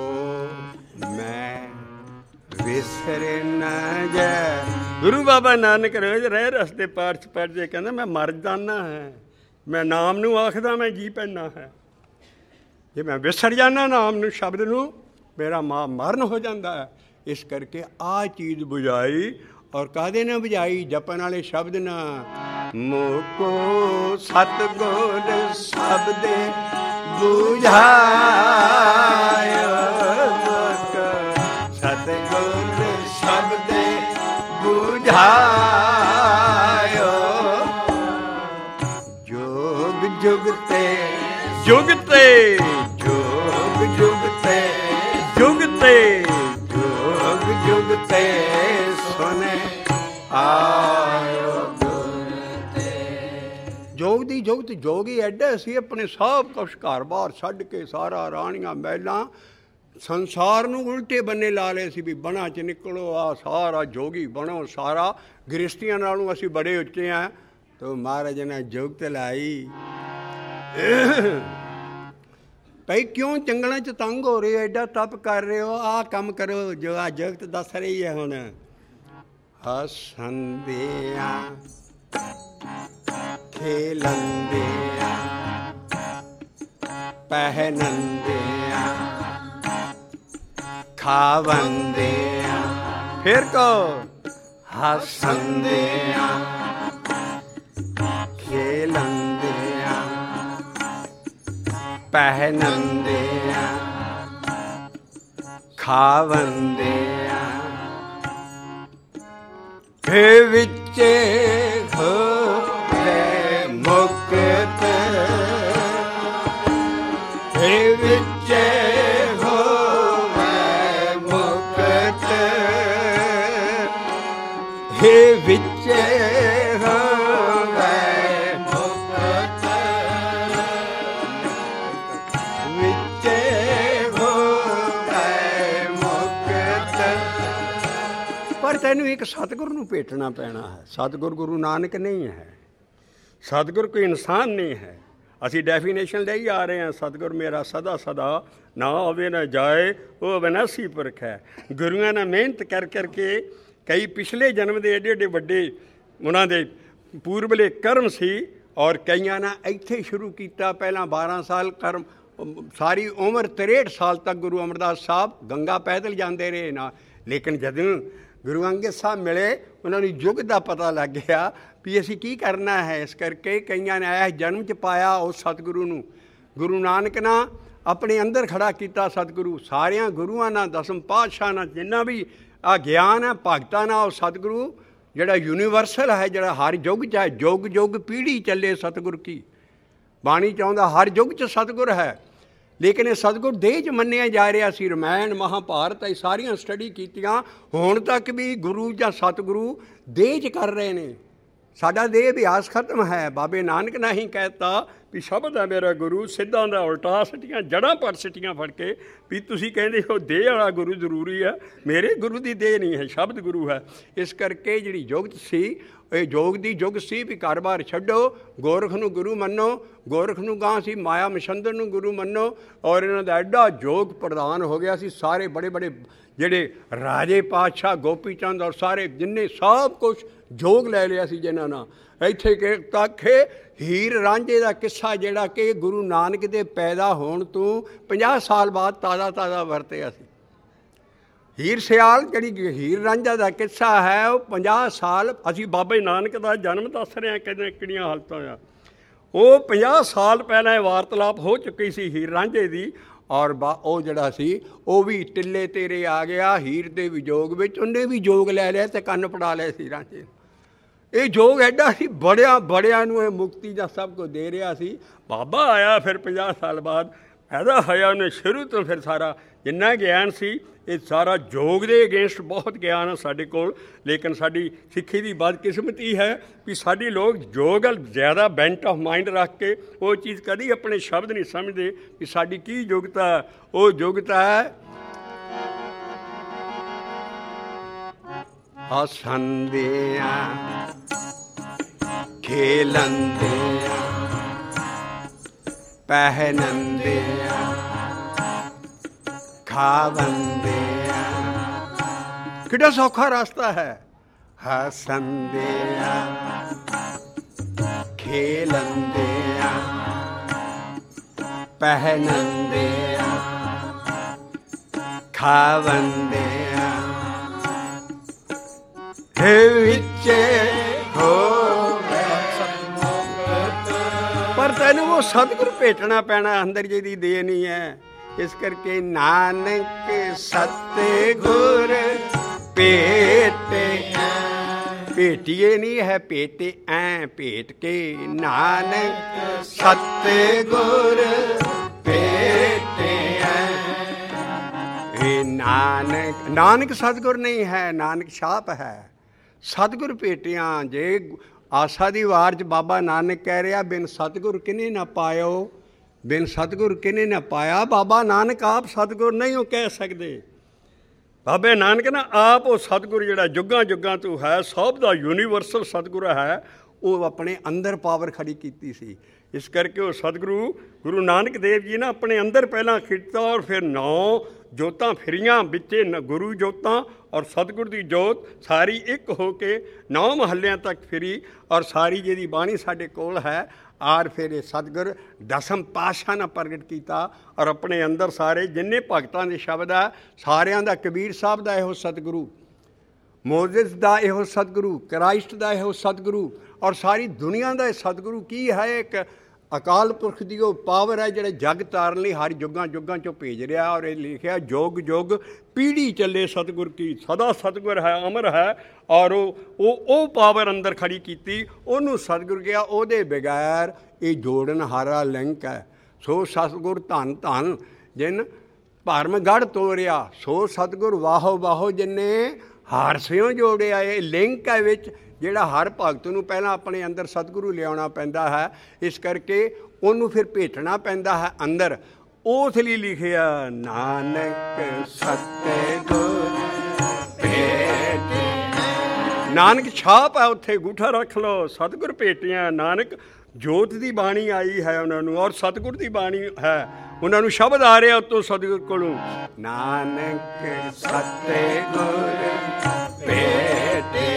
ਮੈਂ ਵਿਸਰ ਨਾ ਜਾ। ਗੁਰੂ ਬਾਬਾ ਨਾਨਕ ਰੋਜ਼ ਰਹਿ ਰਸਤੇ ਪਾਠ 'ਚ ਪੜ੍ਹਦੇ ਕਹਿੰਦਾ ਮੈਂ ਮਰ ਜਾਨਾ ਹੈ, ਮੈਂ ਨਾਮ ਨੂੰ ਆਖਦਾ ਮੈਂ ਜੀ ਪੈਂਦਾ ਹੈ। ਜੇ ਮੈਂ ਵਿਸਰ ਜਾਨਾ ਨਾਮ ਨੂੰ, ਸ਼ਬਦ ਨੂੰ, ਮੇਰਾ ਮਰਨ ਹੋ ਜਾਂਦਾ ਹੈ। ਇਸ ਕਰਕੇ ਆਹ ਚੀਜ਼ ਬੁਝਾਈ, ਔਰ ਕਾਹਦੇ ਨਾਲ ਬੁਝਾਈ? ਜਪਣ ਵਾਲੇ ਸ਼ਬਦ ਨਾ। ਮੋਕੋ ਸਤਿਗੁਰ ਸ਼ਬਦੇ ਬੁਝਾਇਓ, ਸਤਿਗੁਰ ਸ਼ਬਦੇ ਬੁਝਾਇਓ, ਜੋਗ ਜੁਗ ਤੇ ਜੁਗ ਤੇ, ਜੋਗ ਜੁਗ ਤੇ ਜੁਗ ਤੇ, ਜੋਗ ਜੁਗ ਤੇ ਸੁਨੇ ਆਇਓ ਗੁਰ ਤੇ। ਜੋਗ ਦੀ ਜੁਗਤ ਜੋਗੀ ਐਡਾ ਸੀ, ਆਪਣੇ ਸਭ ਕੁਛ ਘਰ ਬਾਹਰ ਛੱਡ ਕੇ, ਸਾਰਾ ਰਾਣੀਆਂ ਮਹਿਲਾਂ ਸੰਸਾਰ ਨੂੰ ਉਲਟੇ ਬੰਨੇ ਲਾ ਲਏ ਸੀ ਵੀ ਬਣਾ 'ਚ ਨਿਕਲੋ, ਆ ਸਾਰਾ ਜੋਗੀ ਬਣੋ, ਸਾਰਾ ਗ੍ਰਸਤੀਆਂ ਨਾਲੋਂ ਅਸੀਂ ਬੜੇ ਉੱਚੇ ਹਾਂ। ਤੋ ਮਹਾਰਾਜ ਨੇ ਜੁਗਤ ਲਾਈ, ਭਾਈ ਕਿਉਂ ਜੰਗਲਾਂ 'ਚ ਤੰਗ ਹੋ ਰਹੇ ਹੋ, ਐਡਾ ਤਪ ਕਰ ਰਹੇ ਹੋ, ਆਹ ਕੰਮ ਕਰੋ ਜੋ ਆ ਜਗਤ ਦੱਸ ਰਹੀ ਹੈ। ਹੁਣ ਹੱਸੰਦਿਆਂ ਖੇਲੰਦਿਆਂ ਪਹਿਨੰਦਿਆਂ ਖਾਵੰਦਿਆਂ, ਫਿਰ ਕਹੋ ਹੱਸੰਦਿਆਂ ਖੇਲੰਦਿਆਂ ਪਹਿਨੰਦਿਆਂ ਖਾਵੰਦਿਆਂ, ਫੇ ਵਿੱਚੇ ਹੋਵੇ ਮੁਕਤ, ਫੇ ਵਿੱਚੇ ਹੋਵੇ ਮੁਕਤ, ਫੇ ਵਿੱਚੇ ਹੋਵੇ ਮੁਕਤ, ਵਿੱਚੇ ਹੋਵੇ ਮੁਕਤ। ਪਰ ਤੈਨੂੰ ਇੱਕ ਸਤਿਗੁਰ ਨੂੰ ਭੇਟਣਾ ਪੈਣਾ ਹੈ। ਸਤਿਗੁਰ ਗੁਰੂ ਨਾਨਕ ਨਹੀਂ ਹੈ, ਸਤਿਗੁਰ ਕੋਈ ਇਨਸਾਨ ਨਹੀਂ ਹੈ। ਅਸੀਂ ਡੈਫੀਨੇਸ਼ਨ ਲਈ ਆ ਰਹੇ ਹਾਂ, ਸਤਿਗੁਰ ਮੇਰਾ ਸਦਾ ਸਦਾ ਨਾ ਆਵੇ ਨਾ ਜਾਏ, ਉਹ ਅਵਿਨਾਸੀ ਪੁਰਖ ਹੈ। ਗੁਰੂਆਂ ਨੇ ਮਿਹਨਤ ਕਰ ਕਰਕੇ, ਕਈ ਪਿਛਲੇ ਜਨਮ ਦੇ ਏਡੇ ਏਡੇ ਵੱਡੇ ਉਹਨਾਂ ਦੇ ਪੂਰਬਲੇ ਕਰਮ ਸੀ, ਔਰ ਕਈਆਂ ਨੇ ਇੱਥੇ ਸ਼ੁਰੂ ਕੀਤਾ। ਪਹਿਲਾਂ 12 ਸਾਲ ਕਰਮ, ਸਾਰੀ ਉਮਰ 63 ਸਾਲ ਤੱਕ ਗੁਰੂ ਅਮਰਦਾਸ ਸਾਹਿਬ ਗੰਗਾ ਪੈਦਲ ਜਾਂਦੇ ਰਹੇ ਨਾ। ਲੇਕਿਨ ਜਦੋਂ ਗੁਰੂ ਅੰਗਦ ਸਾਹਿਬ ਮਿਲੇ, ਉਹਨਾਂ ਨੂੰ ਯੁੱਗ ਦਾ ਪਤਾ ਲੱਗ ਗਿਆ ਵੀ ਅਸੀਂ ਕੀ ਕਰਨਾ ਹੈ। ਇਸ ਕਰਕੇ ਕਈਆਂ ਨੇ ਆਇਆ ਜਨਮ 'ਚ ਪਾਇਆ ਉਸ ਸਤਿਗੁਰੂ ਨੂੰ। ਗੁਰੂ ਨਾਨਕ ਨੇ ਆਪਣੇ ਅੰਦਰ ਖੜਾ ਕੀਤਾ ਸਤਿਗੁਰੂ। ਸਾਰਿਆਂ ਗੁਰੂਆਂ ਨਾਲ, ਦਸਮ ਪਾਤਸ਼ਾਹ ਨਾਲ, ਜਿੰਨਾ ਵੀ ਆ ਗਿਆਨ ਹੈ ਭਗਤਾਂ ਨਾਲ, ਉਹ ਸਤਿਗੁਰੂ ਜਿਹੜਾ ਯੂਨੀਵਰਸਲ ਹੈ, ਜਿਹੜਾ ਹਰ ਯੁੱਗ 'ਚ ਹੈ, ਯੁੱਗ ਯੁੱਗ ਪੀੜ੍ਹੀ ਚੱਲੇ ਸਤਿਗੁਰ ਕੀ। ਬਾਣੀ ਚਾਹੁੰਦਾ ਹਰ ਯੁੱਗ 'ਚ ਸਤਿਗੁਰ ਹੈ, ਲੇਕਿਨ ਇਹ ਸਤਿਗੁਰ ਦੇਹ 'ਚ ਮੰਨਿਆ ਜਾ ਰਿਹਾ ਸੀ। ਰਮਾਇਣ ਮਹਾਂਭਾਰਤ ਇਹ ਸਾਰੀਆਂ ਸਟੱਡੀ ਕੀਤੀਆਂ, ਹੁਣ ਤੱਕ ਵੀ ਗੁਰੂ ਜਾਂ ਸਤਿਗੁਰੂ ਦੇਹ 'ਚ ਕਰ ਰਹੇ ਨੇ। ਸਾਡਾ ਦੇਹ ਅਭਿਆਸ ਖਤਮ ਹੈ। ਬਾਬੇ ਨਾਨਕ ਨੇ ਹੀ ਕਹਿਤਾ ਵੀ ਸ਼ਬਦ ਹੈ ਮੇਰਾ ਗੁਰੂ, ਸਿੱਧਾਂ ਦਾ ਉਲਟਾ ਸਿੱਟੀਆਂ, ਜੜ੍ਹਾਂ ਪਰ ਸਿੱਟੀਆਂ ਫੜ ਕੇ। ਵੀ ਤੁਸੀਂ ਕਹਿੰਦੇ ਹੋ ਦੇਹ ਵਾਲਾ ਗੁਰੂ ਜ਼ਰੂਰੀ ਹੈ, ਮੇਰੇ ਗੁਰੂ ਦੀ ਦੇਹ ਨਹੀਂ ਹੈ, ਸ਼ਬਦ ਗੁਰੂ ਹੈ। ਇਸ ਕਰਕੇ ਜਿਹੜੀ ਯੁੱਗ ਸੀ, ਇਹ ਯੋਗ ਦੀ ਯੁੱਗ ਸੀ ਵੀ ਘਰ-ਬਾਰ ਛੱਡੋ, ਗੋਰਖ ਨੂੰ ਗੁਰੂ ਮੰਨੋ। ਗੋਰਖ ਨੂੰ ਗਾਂ ਸੀ ਮਾਇਆ ਮਛੰਦਰ ਨੂੰ ਗੁਰੂ ਮੰਨੋ। ਔਰ ਇਹਨਾਂ ਦਾ ਐਡਾ ਯੋਗ ਪ੍ਰਧਾਨ ਹੋ ਗਿਆ ਸੀ। ਸਾਰੇ ਬੜੇ ਬੜੇ ਜਿਹੜੇ ਰਾਜੇ ਪਾਤਸ਼ਾਹ ਗੋਪੀ ਚੰਦ ਔਰ ਸਾਰੇ ਜਿੰਨੇ ਸਭ ਕੁਛ ਯੋਗ ਲੈ ਲਿਆ ਸੀ ਜਿਨ੍ਹਾਂ ਨਾਲ। ਇੱਥੇ ਕਿ ਤੱਕ ਹੀਰ ਰਾਂਝੇ ਦਾ ਕਿੱਸਾ ਜਿਹੜਾ ਕਿ ਗੁਰੂ ਨਾਨਕ ਦੇ ਪੈਦਾ ਹੋਣ ਤੋਂ 50 ਸਾਲ ਬਾਅਦ ਤਾਜ਼ਾ ਵਰਤਿਆ ਸੀ। ਹੀਰ ਸਿਆਲ ਜਿਹੜੀ ਹੀਰ ਰਾਂਝਾ ਦਾ ਕਿੱਸਾ ਹੈ, ਉਹ 50 ਸਾਲ ਅਸੀਂ ਬਾਬੇ ਨਾਨਕ ਦਾ ਜਨਮ ਦੱਸ ਰਹੇ ਹਾਂ, ਕਹਿੰਦੇ ਕਿਹੜੀਆਂ ਹਾਲਤਾਂ ਆ। ਉਹ 50 ਸਾਲ ਪਹਿਲਾਂ ਇਹ ਵਾਰਤਾਲਾਪ ਹੋ ਚੁੱਕੀ ਸੀ ਹੀਰ ਰਾਂਝੇ ਦੀ। ਔਰ ਉਹ ਜਿਹੜਾ ਸੀ ਉਹ ਵੀ ਟਿੱਲੇ ਤੇਰੇ ਆ ਗਿਆ ਹੀਰ ਦੇ ਵਿਜੋਗ ਵਿੱਚ। ਉਹਨੇ ਵੀ ਜੋਗ ਲੈ ਲਿਆ ਅਤੇ ਕੰਨ ਪੜਾ ਲਿਆ ਸੀ ਰਾਂਝੇ। ਇਹ ਜੋਗ ਐਡਾ ਸੀ, ਬੜਿਆਂ ਨੂੰ ਇਹ ਮੁਕਤੀ ਦਾ ਸਭ ਕੁਝ ਦੇ ਰਿਹਾ ਸੀ। ਬਾਬਾ ਆਇਆ ਫਿਰ 50 ਸਾਲ ਬਾਅਦ ਪੈਦਾ ਹੋਇਆ। ਉਹਨੇ ਸ਼ੁਰੂ ਤੋਂ ਫਿਰ ਸਾਰਾ ਜਿੰਨਾ ਗਿਆਨ ਸੀ, ਇਹ ਸਾਰਾ ਯੋਗ ਦੇ ਅਗੇਂਸਟ ਬਹੁਤ ਗਿਆਨ ਹੈ ਸਾਡੇ ਕੋਲ। ਲੇਕਿਨ ਸਾਡੀ ਸਿੱਖੀ ਦੀ ਬਦਕਿਸਮਤੀ ਹੈ ਵੀ ਸਾਡੀ ਲੋਕ ਯੋਗ ਵੱਲ ਜ਼ਿਆਦਾ ਬੈਂਟ ਆਫ ਮਾਈਂਡ ਰੱਖ ਕੇ ਉਹ ਚੀਜ਼ ਕਦੀ ਆਪਣੇ ਸ਼ਬਦ ਨਹੀਂ ਸਮਝਦੇ ਵੀ ਸਾਡੀ ਕੀ ਯੋਗਤਾ। ਉਹ ਯੋਗਤਾ ਹੈ ਹੱਸਦਿਆਂ ਖੇਲਦਿਆਂ ਪਹਿਨਦਿਆਂ ਖਾਵੰਦਿਆਂ। ਕਿਹੜਾ ਸੌਖਾ ਰਸਤਾ ਹੈ। ਹੱਸਦਿਆਂ ਖੇਲਦਿਆਂ ਪਹਿਨਦਿਆਂ ਖਾਵੰਦਿਆਂ ਵਿੱਚ ਹੋਵੇ ਸਤਿਮੁਕਤ। ਪਰ ਤੈਨੂੰ ਉਹ ਸਤਿਗੁਰ ਭੇਟਣਾ ਪੈਣਾ, ਅੰਦਰ ਜਿਹਦੀ ਦੇਹ ਨਹੀਂ ਹੈ। ਇਸ ਕਰਕੇ ਨਾਨਕ ਸਤਿਗੁਰ ਭੇਟੇ। ਭੇਟੀਏ ਨਹੀਂ ਹੈ, ਭੇਟੇ ਐ ਭੇਟ ਕੇ। ਨਾਨਕ ਸਤਿਗੁਰ ਭੇਟੇ ਐ। ਇਹ ਨਾਨਕ ਸਤਿਗੁਰ ਨਹੀਂ ਹੈ, ਨਾਨਕ ਛਾਪ ਹੈ। ਸਤਿਗੁਰ ਭੇਟਿਆਂ। ਜੇ ਆਸਾ ਦੀ ਵਾਰ 'ਚ ਬਾਬਾ ਨਾਨਕ ਕਹਿ ਰਿਹਾ ਬਿਨ ਸਤਿਗੁਰ ਕਿਨੇ ਨਾ ਪਾਇਓ, ਬਿਨ ਸਤਿਗੁਰ ਕਿਨੇ ਨਾ ਪਾਇਆ। ਬਾਬਾ ਨਾਨਕ ਆਪ ਸਤਿਗੁਰ ਨਹੀਂ ਉਹ ਕਹਿ ਸਕਦੇ। ਬਾਬੇ ਨਾਨਕ ਨਾ ਆਪ ਉਹ ਸਤਿਗੁਰ ਜਿਹੜਾ ਜੁਗਾਂ ਤੋਂ ਹੈ, ਸਭ ਦਾ ਯੂਨੀਵਰਸਲ ਸਤਿਗੁਰ ਹੈ, ਉਹ ਆਪਣੇ ਅੰਦਰ ਪਾਵਰ ਖੜੀ ਕੀਤੀ ਸੀ। ਇਸ ਕਰਕੇ ਉਹ ਸਤਿਗੁਰੂ ਗੁਰੂ ਨਾਨਕ ਦੇਵ ਜੀ ਨੇ ਆਪਣੇ ਅੰਦਰ ਪਹਿਲਾਂ ਖਿੱਚਤਾ ਔਰ ਫਿਰ 9 ਜੋਤਾਂ ਫਿਰੀਆਂ ਵਿੱਚੇ ਗੁਰੂ ਜੋਤਾਂ ਔਰ ਸਤਿਗੁਰ ਦੀ ਜੋਤ ਸਾਰੀ ਇੱਕ ਹੋ ਕੇ 9 ਮਹੱਲਿਆਂ ਤੱਕ ਫਿਰੀ। ਔਰ ਸਾਰੀ ਜਿਹਦੀ ਬਾਣੀ ਸਾਡੇ ਕੋਲ ਹੈ ਔਰ ਫਿਰ ਇਹ ਸਤਿਗੁਰ ਦਸਮ ਪਾਤਸ਼ਾਹ ਨੇ ਪ੍ਰਗਟ ਕੀਤਾ। ਔਰ ਆਪਣੇ ਅੰਦਰ ਸਾਰੇ ਜਿੰਨੇ ਭਗਤਾਂ ਦੇ ਸ਼ਬਦ ਹੈ ਸਾਰਿਆਂ ਦਾ, ਕਬੀਰ ਸਾਹਿਬ ਦਾ ਇਹੋ ਸਤਿਗੁਰੂ, ਮੋਜ਼ਸ ਦਾ ਇਹੋ ਸਤਿਗੁਰੂ, ਕ੍ਰਾਈਸਟ ਦਾ ਇਹੋ ਸਤਿਗੁਰੂ ਔਰ ਸਾਰੀ ਦੁਨੀਆ ਦਾ ਇਹ ਸਤਿਗੁਰੂ ਕੀ ਹੈ। ਇੱਕ ਅਕਾਲ ਪੁਰਖ ਦੀ ਉਹ ਪਾਵਰ ਹੈ ਜਿਹੜੇ ਜੱਗ ਤਾਰਨ ਲਈ ਹਰ ਜੁਗਾਂ 'ਚੋਂ ਭੇਜ ਰਿਹਾ। ਔਰ ਇਹ ਲਿਖਿਆ ਜੋਗ ਜੋਗ ਪੀੜ੍ਹੀ ਚੱਲੇ ਸਤਿਗੁਰ ਕੀ। ਸਦਾ ਸਤਿਗੁਰ ਹੈ, ਅਮਰ ਹੈ। ਔਰ ਉਹ ਪਾਵਰ ਅੰਦਰ ਖੜੀ ਕੀਤੀ, ਉਹਨੂੰ ਸਤਿਗੁਰ ਕਿਹਾ। ਉਹਦੇ ਬਗੈਰ ਇਹ ਜੋੜਨ ਹਾਰਾ ਲਿੰਕ ਹੈ। ਸੋ ਸਤਿਗੁਰ ਧੰਨ ਧੰਨ ਜਿਨ ਭਰਮ ਗੜ੍ਹ ਤੋਰਿਆ, ਸੋ ਸਤਿਗੁਰ ਵਾਹੋ ਵਾਹੋ ਜਿਨੇ ਹਾਰ ਸਿਓ ਜੋੜਿਆ। ਇਹ ਲਿੰਕ ਹੈ ਵਿੱਚ ਜਿਹੜਾ ਹਰ ਭਗਤ ਨੂੰ ਪਹਿਲਾਂ ਆਪਣੇ ਅੰਦਰ ਸਤਿਗੁਰੂ ਲਿਆਉਣਾ ਪੈਂਦਾ ਹੈ। ਇਸ ਕਰਕੇ ਉਹਨੂੰ ਫਿਰ ਭੇਟਣਾ ਪੈਂਦਾ ਹੈ ਅੰਦਰ। ਉਸ ਲਈ ਲਿਖਿਆ ਨਾਨਕ ਸਤਿਗੁਰ ਭੇਟੇ। ਨਾਨਕ ਛਾਪ ਹੈ ਉੱਥੇ, ਅੰਗੂਠਾ ਰੱਖ ਲਓ। ਸਤਿਗੁਰ ਭੇਟਿਆ। ਨਾਨਕ ਜੋਤ ਦੀ ਬਾਣੀ ਆਈ ਹੈ ਉਹਨਾਂ ਨੂੰ ਔਰ ਸਤਿਗੁਰ ਦੀ ਬਾਣੀ ਹੈ, ਉਹਨਾਂ ਨੂੰ ਸ਼ਬਦ ਆ ਰਿਹਾ ਉੱਤੋਂ ਸਤਿਗੁਰ ਕੋਲੋਂ। ਨਾਨਕ ਸਤਿਗੁਰ ਭੇਟੇ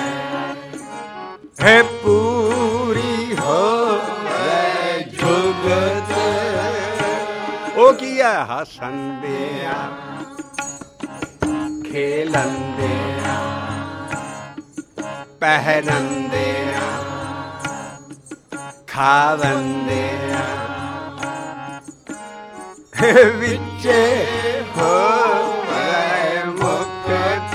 ਹੈ ਪੂਰੀ ਹੋਵੇ ਜੁਗਤ। ਉਹ ਕੀ ਹੈ। ਹੱਸਦਿਆਂ ਖੇਲਦਿਆਂ ਪਹਿਨਦੇ ਆ ਖਾਵੰਦੇ ਆ ਵਿੱਚੇ ਹੋਵੇ ਮੁਕਤ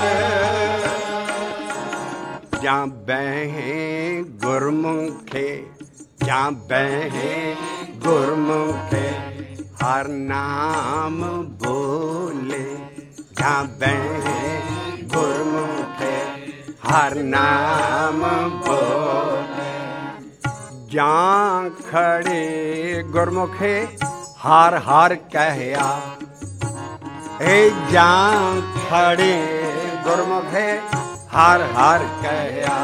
ਜਾਂ ਬਹਿ ਗੁਰਮੁਖੇ ਜਾਂ ਬਹਿ ਗੁਰਮੁਖੇ ਹਰ ਨਾਮ ਬੋਲੇ ਜਾਂ ਬਹਿ ਗੁਰਮੁਖੇ ਹਰ ਨਾਮ ਬੋਲੇ ਜਾਂ ਖੜੇ ਗੁਰਮੁਖੇ ਹਰ ਹਰ ਕਹਿਆ ਏ ਜਾਂ ਖੜੇ ਗੁਰਮੁਖੇ ਹਰ ਹਰ ਕਹਿਆ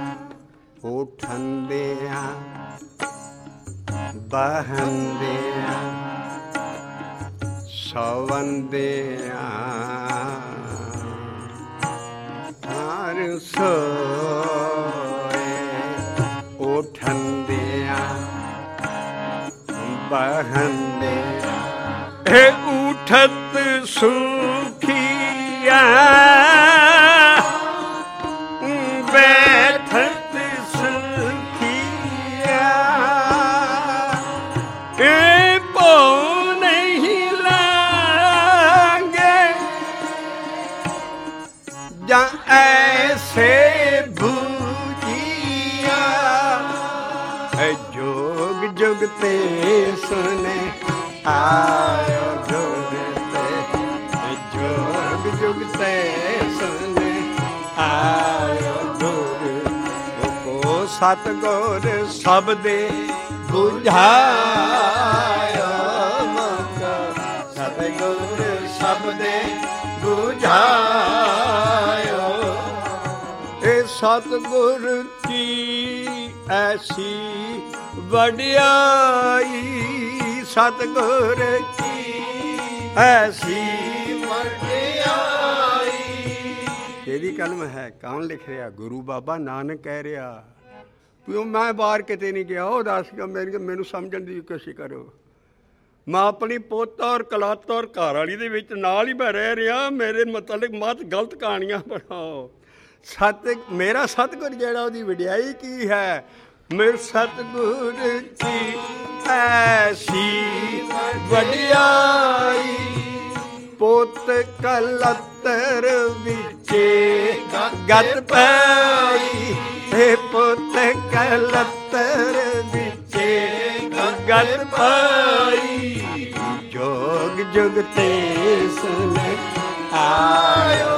ਉਠੰਦਿਆਂ ਬਹੰਦਿਆਂ ਸਵੰਦਿਆਂ ਹਰ ਸੋਏ ਉਠੰਦਿਆਂ ਬਹੰਦਿਆਂ ਏ ਉਠਤ ਸੁਖੀਆ ਬੈਠਤ ਸੁਖੀਆ ਏ ਭਉ ਨਹੀਂ ਲਾਂਗੇ ਜਾਂ ਐਸੇ ਬੂਝੀਆ ਏ ਜੋਗ ਜੁਗ ਤੇ ਸੁਨੇ ਆਇਓ ਜੋਗ ਤੇ ਜੋਗ ਜੁਗ ਤੇ ਸੁਨੇ ਆਇਓ ਜੋਗ ਕੋ ਸਤਿਗੁਰ ਸਬਦੇ ਬੁਝਾਇਓ ਮਤ ਸਤਿਗੁਰ ਸਬਦੇ ਬੁਝਾਇਓ ਇਹ ਸਤਿਗੁਰ ਕੀ ਐਸੀ ਵਡਿਆਈ ਸਤਿਗੁਰ ਕੀ ਐਸੀ ਵਡਿਆਈ ਕਿਹਦੀ ਕਲਮ ਹੈ ਕੌਣ ਲਿਖ ਰਿਹਾ ਗੁਰੂ ਬਾਬਾ ਨਾਨਕ ਕਹਿ ਰਿਹਾ ਕਿਉਂ ਮੈਂ ਬਾਹਰ ਕਿਤੇ ਨਹੀਂ ਗਿਆ ਉਹ ਦੱਸ ਕੇ ਮੈਨੂੰ ਸਮਝਣ ਦੀ ਕੋਸ਼ਿਸ਼ ਕਰੋ ਮੈਂ ਆਪਣੀ ਪੁੱਤ ਔਰ ਕਲਾਤ ਔਰ ਘਰ ਵਾਲੀ ਦੇ ਵਿੱਚ ਨਾਲ ਹੀ ਮੈਂ ਰਹਿ ਰਿਹਾ ਮੇਰੇ ਮਤਲਬ ਮਤ ਗਲਤ ਕਹਾਣੀਆਂ ਬਣਾਓ ਮੇਰਾ ਸਤਿਗੁਰ ਜਿਹੜਾ ਉਹਦੀ ਵਡਿਆਈ ਕੀ ਹੈ ਮੇਰੇ ਸਤਿਗੁਰ ਕੀ ਐਸੀ ਵਡਿਆਈ ਪੁੱਤ ਕਲਤਰ ਵਿੱਚੇ ਗਤ ਪਈ ਏ ਪੁੱਤ ਕਲਤਰ ਵਿੱਚੇ ਗਤ ਪਈ ਜੋਗ ਜੁਗ ਤੇ ਸੁਨ ਆਇਓ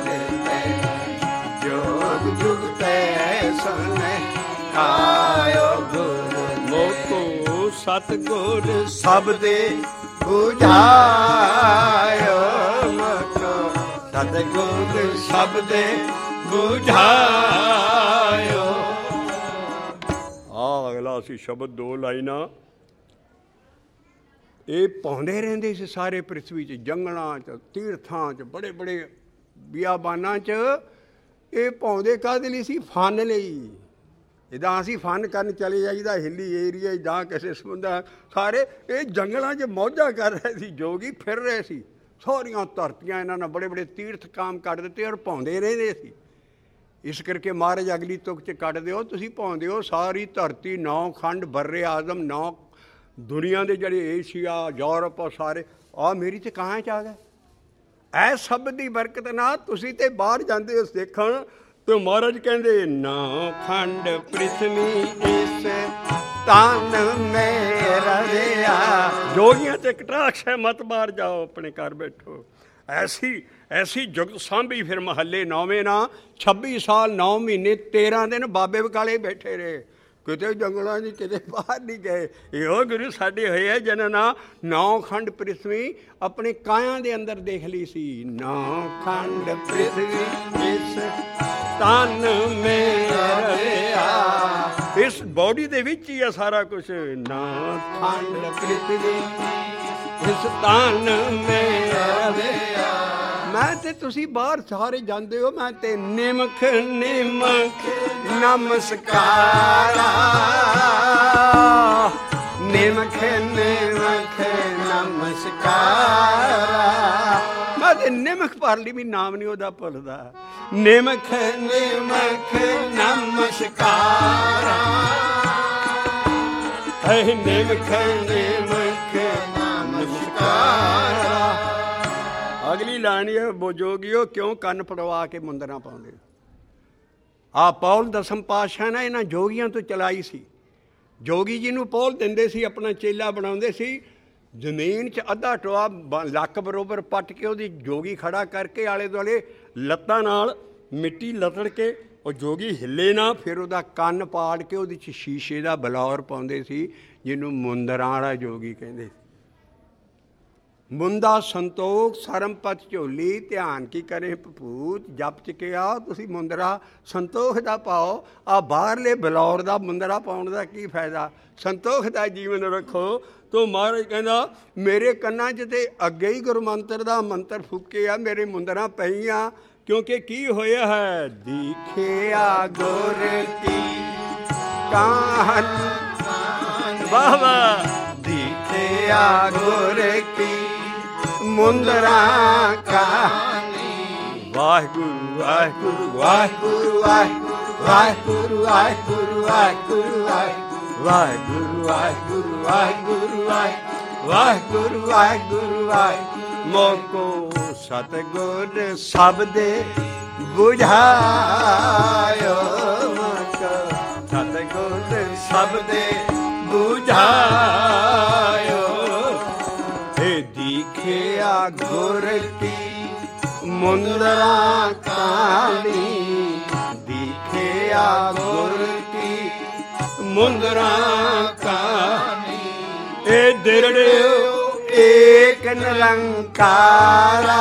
ਜੋਗ ਜੁਗ ਤੇ ਸੁਨ ਆਇਓ ਗੁਰ ਮੋਕੋ ਸਤਿਗੁਰ ਸਬਦੇ ਬੁਝਾਇਓ ਮੋਕੋ ਸਤਿਗੁਰ ਸਬਦੇ ਬੁਝਾਇਓ ਅਗਲਾ ਸੀ ਸ਼ਬਦ ਦੋ ਲਾਈਨਾਂ ਇਹ ਪਾਉਂਦੇ ਰਹਿੰਦੇ ਸੀ ਸਾਰੇ ਪ੍ਰਿਥਵੀ 'ਚ ਜੰਗਲਾਂ 'ਚ ਤੀਰਥਾਂ 'ਚ ਬੜੇ ਬੜੇ ਬਿਆਬਾਨਾਂ 'ਚ ਇਹ ਪਾਉਂਦੇ ਕਾਹਦੇ ਲਈ ਸੀ ਫਨ ਲਈ ਜਿੱਦਾਂ ਅਸੀਂ ਫਨ ਕਰਨ ਚਲੇ ਜਾਈਦਾ ਹਿੱਲੀ ਏਰੀਆ ਜਾਂ ਕਿਸੇ ਸਮੁੰਦਰ ਸਾਰੇ ਇਹ ਜੰਗਲਾਂ 'ਚ ਮੌਜਾਂ ਕਰ ਰਹੇ ਸੀ ਜੋਗੀ ਫਿਰ ਰਹੇ ਸੀ ਸਾਰੀਆਂ ਧਰਤੀਆਂ ਇਹਨਾਂ ਨੇ ਬੜੇ ਬੜੇ ਤੀਰਥ ਕਾਮ ਕੱਢ ਦਿੱਤੇ ਔਰ ਪਾਉਂਦੇ ਰਹਿੰਦੇ ਸੀ ਇਸ ਕਰਕੇ ਮਹਾਰਾਜ ਅਗਲੀ ਤੁਕ 'ਚ ਕੱਢ ਦਿਓ ਤੁਸੀਂ ਪਾਉਂਦੇ ਹੋ ਸਾਰੀ ਧਰਤੀ 9 ਖੰਡ ਬਰਰੇ ਆਜ਼ਮ 9 ਦੁਨੀਆ ਦੇ ਜਿਹੜੇ ਏਸ਼ੀਆ ਯੂਰਪ ਸਾਰੇ ਆ ਮੇਰੀ ਤੇ ਕਾਂ 'ਚ ਆ ਗਏ ਇਹ ਸਭ ਦੀ ਬਰਕਤ ਨਾਲ ਤੁਸੀਂ ਤੇ ਬਾਹਰ ਜਾਂਦੇ ਹੋ ਦੇਖਣ ਤੇ ਮਹਾਰਾਜ ਕਹਿੰਦੇ 9 ਖੰਡ ਪ੍ਰਿਥਵੀ ਇਸ ਤਨ ਮੇਰਾ ਰਿਆ ਜੋਗੀਆਂ ਤੇ ਕਟਾਕਸ਼ ਹੈ ਮਤ ਬਾਹਰ ਜਾਓ ਆਪਣੇ ਘਰ ਬੈਠੋ ਐਸੀ ਜੁਗ ਸਾਂਭੀ ਫਿਰ ਮਹੱਲੇ 9ਵੇਂ ਨਾ 26 ਸਾਲ 9 ਮਹੀਨੇ 13 ਦਿਨ ਬਾਬੇ ਬਕਾਲੇ ਬੈਠੇ ਰਹੇ ਕਿਤੇ ਜੰਗਲਾਂ 'ਚ ਕਿਤੇ ਬਾਹਰ ਨਹੀਂ ਗਏ ਇਹੋ ਗੁਰੂ ਸਾਡੇ ਹੋਏ ਹੈ ਜਿਹਨਾਂ ਨਾ 9 ਖੰਡ ਪ੍ਰਿਥਵੀ ਆਪਣੇ ਕਾਇਆਂ ਦੇ ਅੰਦਰ ਦੇਖ ਲਈ ਸੀ 9 ਖੰਡ ਪ੍ਰਿਥਵੀ ਇਸ ਤਨ ਮੇਰਾ ਇਸ ਬੋਡੀ ਦੇ ਵਿੱਚ ਹੀ ਆ ਸਾਰਾ ਕੁਛ 9 ਖੰਡ ਪ੍ਰਿਥਵੀ ਇਸ ਤਨ ਮੇਰਾ ਮੈਂ ਤੇ ਤੁਸੀਂ ਬਾਹਰ ਸਾਰੇ ਜਾਂਦੇ ਹੋ ਮੈਂ ਤੇ ਨਿਮਖ ਨਮਸਕਾਰਾ ਨਿਮਖ ਨਮਸਕਾਰਾ ਮੈਂ ਤੇ ਨਿਮਕ ਭਰ ਲਈ ਵੀ ਨਾਮ ਨਹੀਂ ਉਹਦਾ ਭੁੱਲਦਾ। ਨਿਮਕ ਨਿਮਕ ਨਮਸਕਾਰਾ, ਹੈ ਨਿਮਕ ਨਿਮਕ ਨਮਸਕਾਰਾ। ਅਗਲੀ ਲਾਣੀ ਹੈ, ਜੋਗੀਓ ਕਿਉਂ ਕੰਨ ਪੜਵਾ ਕੇ ਮੁੰਦਰਾਂ ਪਾਉਂਦੇ। ਆ ਪੌਲ ਦਸਮ ਪਾਤਸ਼ਾਹ ਨੇ ਇਹਨਾਂ ਜੋਗੀਆਂ ਤੋਂ ਚਲਾਈ ਸੀ। ਜੋਗੀ ਜੀ ਨੂੰ ਪੌਲ ਦਿੰਦੇ ਸੀ, ਆਪਣਾ ਚੇਲਾ ਬਣਾਉਂਦੇ ਸੀ। ਜ਼ਮੀਨ 'ਚ ਅੱਧਾ ਟੋਆ ਲੱਕ ਬਰੋਬਰ ਪੱਟ ਕੇ ਉਹਦੀ ਜੋਗੀ ਖੜਾ ਕਰਕੇ ਆਲੇ ਦੁਆਲੇ ਲੱਤਾਂ ਨਾਲ ਮਿੱਟੀ ਲਤੜ ਕੇ ਉਹ ਜੋਗੀ ਹਿੱਲੇ ਨਾ, ਫਿਰ ਉਹਦਾ ਕੰਨ ਪਾੜ ਕੇ ਉਹਦੇ 'ਚ ਸ਼ੀਸ਼ੇ ਦਾ ਬਲੌਰ ਪਾਉਂਦੇ ਸੀ, ਜਿਹਨੂੰ ਮੁੰਦਰਾਂ ਵਾਲਾ ਜੋਗੀ ਕਹਿੰਦੇ ਸੀ। ਮੁੰਦਾ ਸੰਤੋਖ ਸਰਮਪਤ ਝੋਲੀ, ਧਿਆਨ ਕੀ ਕਰੇ ਭਪੂਤ। ਜਪ ਚ ਕਿਹਾ ਤੁਸੀਂ ਮੁੰਦਰਾ ਸੰਤੋਖ ਦਾ ਪਾਓ, ਆ ਬਾਹਰਲੇ ਬਲੌਰ ਦਾ ਮੁੰਦਰਾ ਪਾਉਣ ਦਾ ਕੀ ਫਾਇਦਾ। ਸੰਤੋਖ ਦਾ ਜੀਵਨ ਰੱਖੋ। ਤੋ ਮਹਾਰਾਜ ਕਹਿੰਦਾ ਮੇਰੇ ਕੰਨਾਂ 'ਚ ਤੇ ਅੱਗੇ ਹੀ ਗੁਰਮੰਤਰ ਦਾ ਮੰਤਰ ਫੂਕਿਆ, ਮੇਰੇ ਮੁੰਦਰਾਂ ਪਈਆਂ। ਕਿਉਂਕਿ ਕੀ ਹੋਇਆ ਹੈ, ਦੀਖਿਆ ਗੁਰ ਕੀ ਕਾਹਨ, ਵਾਹ ਵਾਹ, ਦੀਖਿਆ ਗੁਰ ਕੀ ਮੁੰਦਰਾਂ ਕਹਾਣੀ। ਵਾਹਿਗੁਰੂ ਵਾਹਿਗੁਰੂ ਵਾਹਿਗੁਰੂ ਵਾਹਿਗੁਰੂ ਵਾਹਿਗੁਰੂ ਵਾਹਿਗੁਰੂ ਵਾਹਿਗੁਰੂ ਵਾਹਿਗੁਰੂ ਵਾਹਿਗੁਰੂ ਵਾਹਿਗੁਰੂ ਵਾਹਿਗੁਰੂ ਵਾਹਿਗੁਰੂ। ਮੋਕੋ ਸਤਿਗੁਰ ਸਭ ਦੇ ਬੁਝਾਇਓ, ਮੋਕੋ ਸਤਿਗੁਰ ਸਭ ਦੇ ਬੁਝਾਇਓ। ਦੀਖਿਆ ਗੁਰ ਕੀ ਮੁੰਦਰਾਂ ਕਹਾਣੀ, ਦੀਖਿਆ ਗੁਰ ਕੀ ਮੁੰਦਰਾਂ ਕਹਾਣੀ। ਇਹ ਦਿਰੜਿਓ ਏਕ ਨਿਰੰਕਾਰਾ।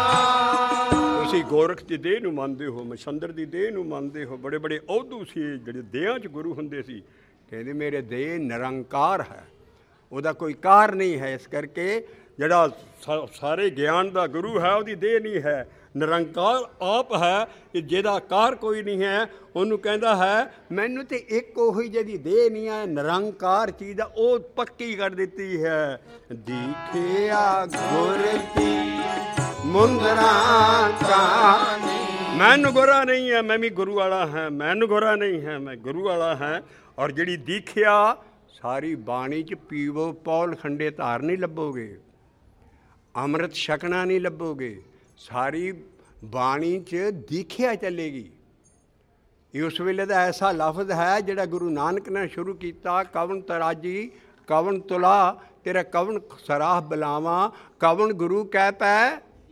ਤੁਸੀਂ ਗੋਰਖ ਦੀ ਦੇਹ ਨੂੰ ਮੰਨਦੇ ਹੋ, ਮਛੰਦਰ ਦੀ ਦੇਹ ਨੂੰ ਮੰਨਦੇ ਹੋ, ਬੜੇ ਬੜੇ ਅਹੁਦੂ ਸੀ ਜਿਹੜੇ ਦੇਹਾਂ 'ਚ ਗੁਰੂ ਹੁੰਦੇ ਸੀ। ਕਹਿੰਦੇ ਮੇਰੇ ਦੇਹ ਨਿਰੰਕਾਰ ਹੈ, ਉਹਦਾ ਕੋਈ ਕਾਰ ਨਹੀਂ ਹੈ। ਇਸ ਕਰਕੇ ਜਿਹੜਾ ਸਾਰੇ ਗਿਆਨ ਦਾ ਗੁਰੂ ਹੈ ਉਹਦੀ ਦੇਹ ਨਹੀਂ ਹੈ, ਨਿਰੰਕਾਰ ਆਪ ਹੈ ਕਿ ਜਿਹਦਾ ਕਾਰ ਕੋਈ ਨਹੀਂ ਹੈ। ਉਹਨੂੰ ਕਹਿੰਦਾ ਹੈ ਮੈਨੂੰ ਤੇ ਇੱਕ ਉਹੀ ਜਿਹਦੀ ਦੇਹ ਨਹੀਂ ਹੈ, ਨਿਰੰਕਾਰ ਚੀਜ਼ ਦਾ ਉਹ ਪੱਕੀ ਕਰ ਦਿੱਤੀ ਹੈ। ਦੀਖਿਆ ਗੁਰ ਕੀ ਮੁੰਦਰਾਂ ਕਹਾਣੀ। ਮੈਨੂੰ ਗੋਰਾ ਨਹੀਂ ਹੈ, ਮੈਂ ਵੀ ਗੁਰੂ ਵਾਲਾ ਹਾਂ। ਮੈਨੂੰ ਗੋਰਾ ਨਹੀਂ ਹੈ, ਮੈਂ ਗੁਰੂ ਵਾਲਾ ਹਾਂ। ਔਰ ਜਿਹੜੀ ਦੀਖਿਆ ਸਾਰੀ ਬਾਣੀ 'ਚ ਪੀਵੋ ਪੌਲ ਖੰਡੇ ਧਾਰ ਨਹੀਂ ਲੱਭੋਗੇ, ਅੰਮ੍ਰਿਤ ਛਕਣਾ ਨਹੀਂ ਲੱਭੋਗੇ। ਸਾਰੀ ਬਾਣੀ 'ਚ ਦੀਖਿਆ ਚੱਲੇਗੀ। ਇਹ ਉਸ ਵੇਲੇ ਦਾ ਐਸਾ ਲਫ਼ਜ਼ ਹੈ ਜਿਹੜਾ ਗੁਰੂ ਨਾਨਕ ਨੇ ਸ਼ੁਰੂ ਕੀਤਾ, ਕਵਣ ਤਰਾਜੀ ਕਵਣ ਤੁਲਾ, ਤੇਰਾ ਕਵਣ ਸਰਾਹ ਬੁਲਾਵਾਂ, ਕਵਣ ਗੁਰੂ ਕਹਿ ਪੈ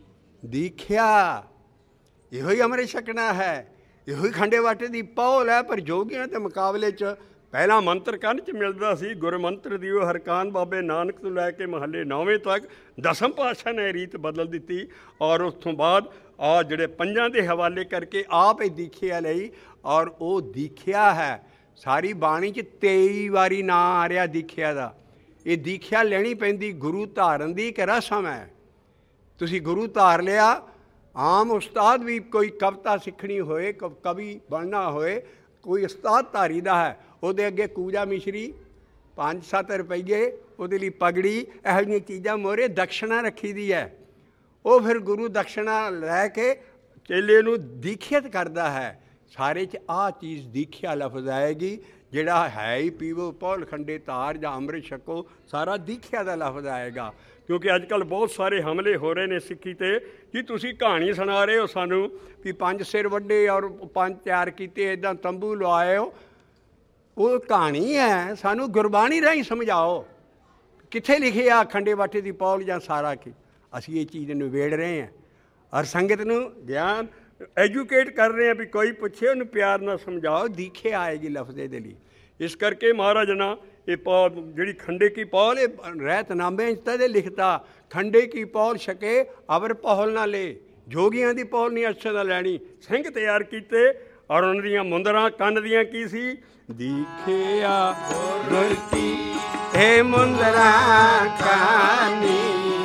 ਦੀਖਿਆ। ਇਹੋ ਹੀ ਅੰਮ੍ਰਿਤ ਛਕਣਾ ਹੈ, ਇਹੋ ਹੀ ਖੰਡੇ ਵਾਟੇ ਦੀ ਪੌਲ ਹੈ। ਪਰ ਜੋਗੀਆਂ ਦੇ ਮੁਕਾਬਲੇ 'ਚ ਪਹਿਲਾਂ ਮੰਤਰ ਕੰਨ 'ਚ ਮਿਲਦਾ ਸੀ, ਗੁਰ ਮੰਤਰ ਦਿਓ ਹਰਕਾਨ ਬਾਬੇ ਨਾਨਕ ਤੋਂ ਲੈ ਕੇ ਮਹੱਲੇ 9ਵੇਂ ਤੱਕ। ਦਸਮ ਪਾਤਸ਼ਾਹ ਨੇ ਰੀਤ ਬਦਲ ਦਿੱਤੀ ਔਰ ਉਸ ਤੋਂ ਬਾਅਦ ਆ ਜਿਹੜੇ ਪੰਜਾਂ ਦੇ ਹਵਾਲੇ ਕਰਕੇ ਆਪ ਹੀ ਦੀਖਿਆ ਲਈ। ਔਰ ਉਹ ਦੀਖਿਆ ਹੈ ਸਾਰੀ ਬਾਣੀ 'ਚ 23 ਵਾਰੀ ਨਾਂ ਆ ਰਿਹਾ ਦੀਖਿਆ ਦਾ। ਇਹ ਦੀਖਿਆ ਲੈਣੀ ਪੈਂਦੀ, ਗੁਰੂ ਧਾਰਨ ਦੀ ਇੱਕ ਰਸਮ ਹੈ। ਤੁਸੀਂ ਗੁਰੂ ਧਾਰ ਲਿਆ। ਆਮ ਉਸਤਾਦ ਵੀ ਕੋਈ ਕਵਿਤਾ ਸਿੱਖਣੀ ਹੋਏ, ਕਵੀ ਬਣਨਾ ਹੋਏ, ਕੋਈ ਉਸਤਾਦ ਧਾਰੀ ਦਾ ਹੈ, ਉਹਦੇ ਅੱਗੇ ਕੂਜਾ ਮਿਸ਼ਰੀ 5-7 ਰੁਪਈਏ, ਉਹਦੇ ਲਈ ਪਗੜੀ, ਇਹੋ ਜਿਹੀਆਂ ਚੀਜ਼ਾਂ ਮੋਹਰੇ ਦਕਸ਼ਣਾ ਰੱਖੀ ਦੀ ਹੈ। ਉਹ ਫਿਰ ਗੁਰੂ ਦਕਸ਼ਣਾ ਲੈ ਕੇ ਚੇਲੇ ਨੂੰ ਦੀਖਿਤ ਕਰਦਾ ਹੈ। ਸਾਰੇ 'ਚ ਆਹ ਚੀਜ਼ ਦੀਖਿਆ ਲਫ਼ਜ਼ ਆਏਗੀ। ਜਿਹੜਾ ਹੈ ਹੀ ਪੀਵੋ ਪੌਲ ਖੰਡੇ ਧਾਰ ਜਾਂ ਅੰਮ੍ਰਿਤ ਛਕੋ, ਸਾਰਾ ਦੀਖਿਆ ਦਾ ਲਫ਼ਜ਼ ਆਏਗਾ। ਕਿਉਂਕਿ ਅੱਜ ਕੱਲ੍ਹ ਬਹੁਤ ਸਾਰੇ ਹਮਲੇ ਹੋ ਰਹੇ ਨੇ ਸਿੱਖੀ 'ਤੇ ਕਿ ਤੁਸੀਂ ਕਹਾਣੀ ਸੁਣਾ ਰਹੇ ਹੋ ਸਾਨੂੰ ਵੀ 5 ਸਿਰ ਵੱਡੇ ਔਰ 5 ਤਿਆਰ ਕੀਤੇ, ਇੱਦਾਂ ਤੰਬੂ ਲਵਾਏ ਹੋ। ਉਹ ਕਹਾਣੀ ਹੈ, ਸਾਨੂੰ ਗੁਰਬਾਣੀ ਰਾਹੀਂ ਸਮਝਾਓ ਕਿੱਥੇ ਲਿਖਿਆ ਖੰਡੇ ਵਾਟੇ ਦੀ ਪੌਲ ਜਾਂ ਸਾਰਾ ਕੀ। ਅਸੀਂ ਇਹ ਚੀਜ਼ ਨਿਬੇੜ ਰਹੇ ਹਾਂ ਔਰ ਸੰਗਤ ਨੂੰ ਗਿਆਨ ਐਜੂਕੇਟ ਕਰ ਰਹੇ ਹਾਂ ਵੀ ਕੋਈ ਪੁੱਛੇ ਉਹਨੂੰ ਪਿਆਰ ਨਾਲ ਸਮਝਾਓ, ਦੀਖਿਆ ਆਏਗੀ ਲਫ਼ਜ਼ੇ ਦੇ ਲਈ। ਇਸ ਕਰਕੇ ਮਹਾਰਾਜ ਨਾ ਇਹ ਪੌਲ ਜਿਹੜੀ ਖੰਡੇ ਕੀ ਪੌਲ, ਇਹ ਰਹਿਤਨਾਮੇ 'ਚ ਤਾਂ ਲਿਖਤਾ ਖੰਡੇ ਕੀ ਪੌਲ ਛਕੇ ਅਵਰ ਪੌਲ ਨਾ ਲੈ। ਜੋਗੀਆਂ ਦੀ ਪੌਲ ਨਹੀਂ ਅਰਸ਼ਦ ਦਾ ਲੈਣੀ। ਸਿੰਘ ਤਿਆਰ ਕੀਤੇ ਔਰ ਉਹਨਾਂ ਦੀਆਂ ਮੁੰਦਰਾਂ ਕੰਨ ਦੀਆਂ ਕੀ ਸੀ, ਦੀਖਿਆ ਗੁਰ ਕੀ ਇਹ ਮੁੰਦਰਾਂ ਕਹਾਣੀ,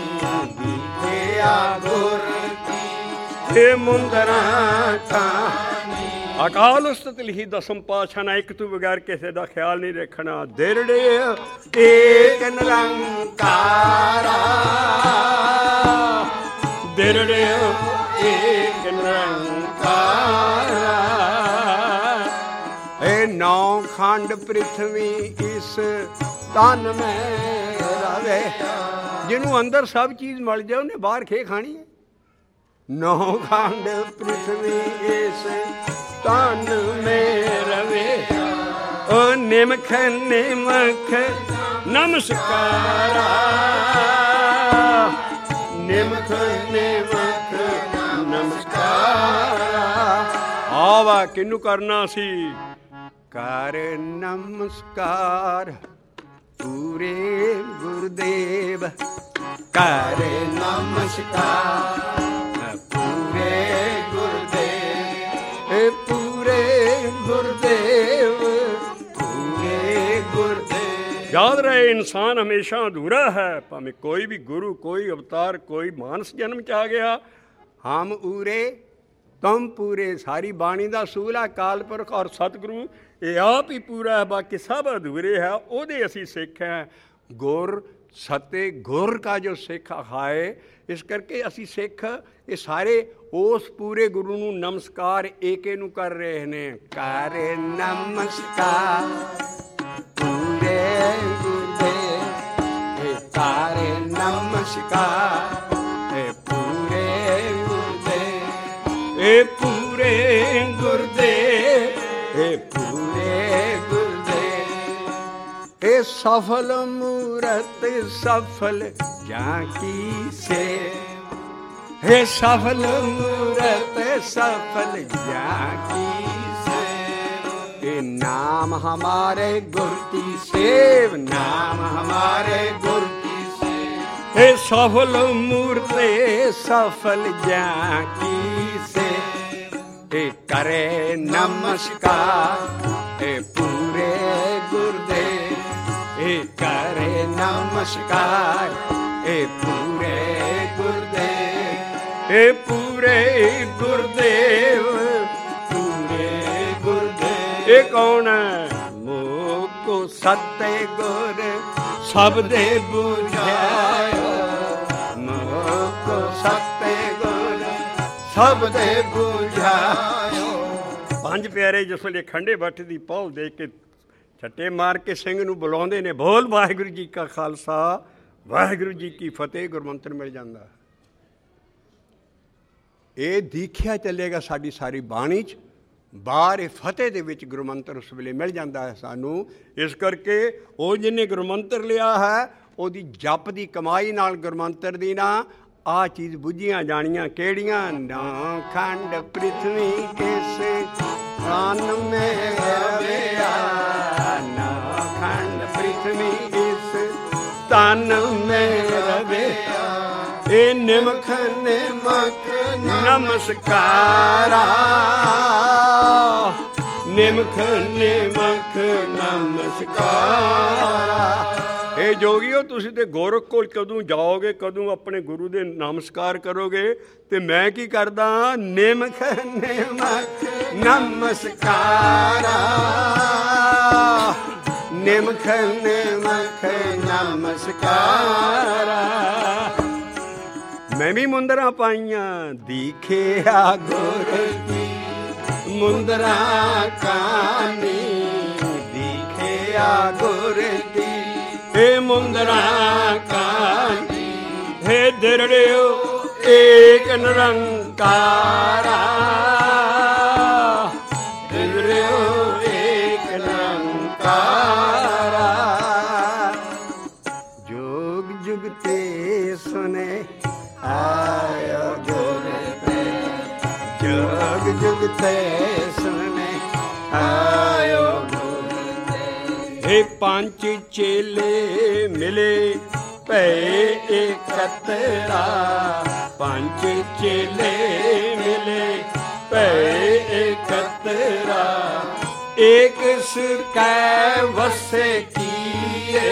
ਦੀਖਿਆ ਗੁਰ ਕੀ ਇਹ ਮੁੰਦਰਾਂ ਕਹਾਣੀ। ਅਕਾਲ ਉਸਤਤ ਲਿਖੀ ਦਸਮ ਪਾਤਸ਼ਾਹ ਨੇ ਇੱਕ ਤੋਂ ਬਗੈਰ ਕਿਸੇ ਦਾ ਖਿਆਲ ਨਹੀਂ ਰੱਖਣਾ। ਦਿਰੜੇ ਏਕ ਨਿਰੰਕਾਰਾ, दिरड़ियो एक निरंकारा। ए नौ खंड पृथ्वी इस तन में रवे। जिन्हों अंदर सब चीज मिल जाए उन्हें बाहर खे खानी है। नौ खंड पृथ्वी इस तन में रवे। ओ निमख निमख नमस्कारा। निमख निमख नमस्कारा। आवा किनू करना सी? कर नमस्कार पूरे गुरुदेव। कर नमस्कार पूरे गुरुदेव। पूरे गुरुदेव पूरे गुरुदेव। याद रहे इंसान हमेशा अधूरा है। भावें कोई भी गुरु कोई अवतार कोई मानस जन्म च आ गया। हम पूरे तुम पूरे। सारी बाणी का सूल है काल पुरख और सतगुरु ये आप ही पूरा है। बाकी सब अधूरे है। ओदे असी सिख हैं। गुर सते गुर का जो सिख है। इस करके असी सिख ये सारे उस पूरे गुरु नू नमस्कार एके नू कर रहे हैं। कर नमस्कार पूरे गुरुदेव। कर नमस्कार पूरे गुरुदेव। ए पूरे गुरुदेव ए पूरे गुरुदेव। ए सफल मूरत सफल जाकी से। हे सफल मूरत सफल जाकी से। ए नाम हमारे गुर की सेव। नाम हमारे गुर की सेव। हे सफल मूर्ते सफल जाकी से। ए करे नमस्कार ए पूरे गुरुदेव। ए करे नमस्कार ए पूरे गुरुदेव। ए पूरे गुरुदेव पूरे गुरुदेव। ये कौन है? मोको सत्य गुर सब दे बुझायो। मोको सत्य गुर सब दे बुझायो। पंज प्यारे जिस वे खंडे बट की पौल दे के छट्टे मार के सिंह नूं बुलाउंदे ने। बोल वाहिगुरू जी का खालसा वाहिगुरू जी की फतेह। गुरमंत्र मिल जाता। ये दीखिया चलेगा साड़ी सारी बाणी च। बाहर फतेह दे विच गुरमंत्र उस वेले मिल जाता है सानू। इस करके वो जिन्हें गुरमंत्र लिया है ओदी जप की कमाई नाल गुरमंत्र दी ना आ चीज़ बुझियां जानियां केड़ियां। नौ खंड पृथ्वी किस तन में रविया। नौ खंड पृथ्वी इस तन में रविया। ए निमख निमख नमस्कारा। निमख निमख नमस्कारा। ए जोगियो तुसी ते गोरख कोल कदों जाओगे कदों अपने गुरु दे नमस्कार करोगे ते मैं की करदा? निमख निमख नमस्कारा। निमख निमख नमस्कारा। मैं भी मुंदरा पाइया दिखिया गुर की मुंदरा कानी। दिखिया गुर की हे मुंदरा कानी। हे दिरड़ियो एक निरंकारा। दिरड़ियो एक निरंकारा। जुग जुग ते सुने आयो गुर ते। जुग जुग ते सुने आयो गुर ते। हे पांच चेले मिले भै एकतरा। पांच चेले मिले भै एकतरा। एक सकै वसे किए।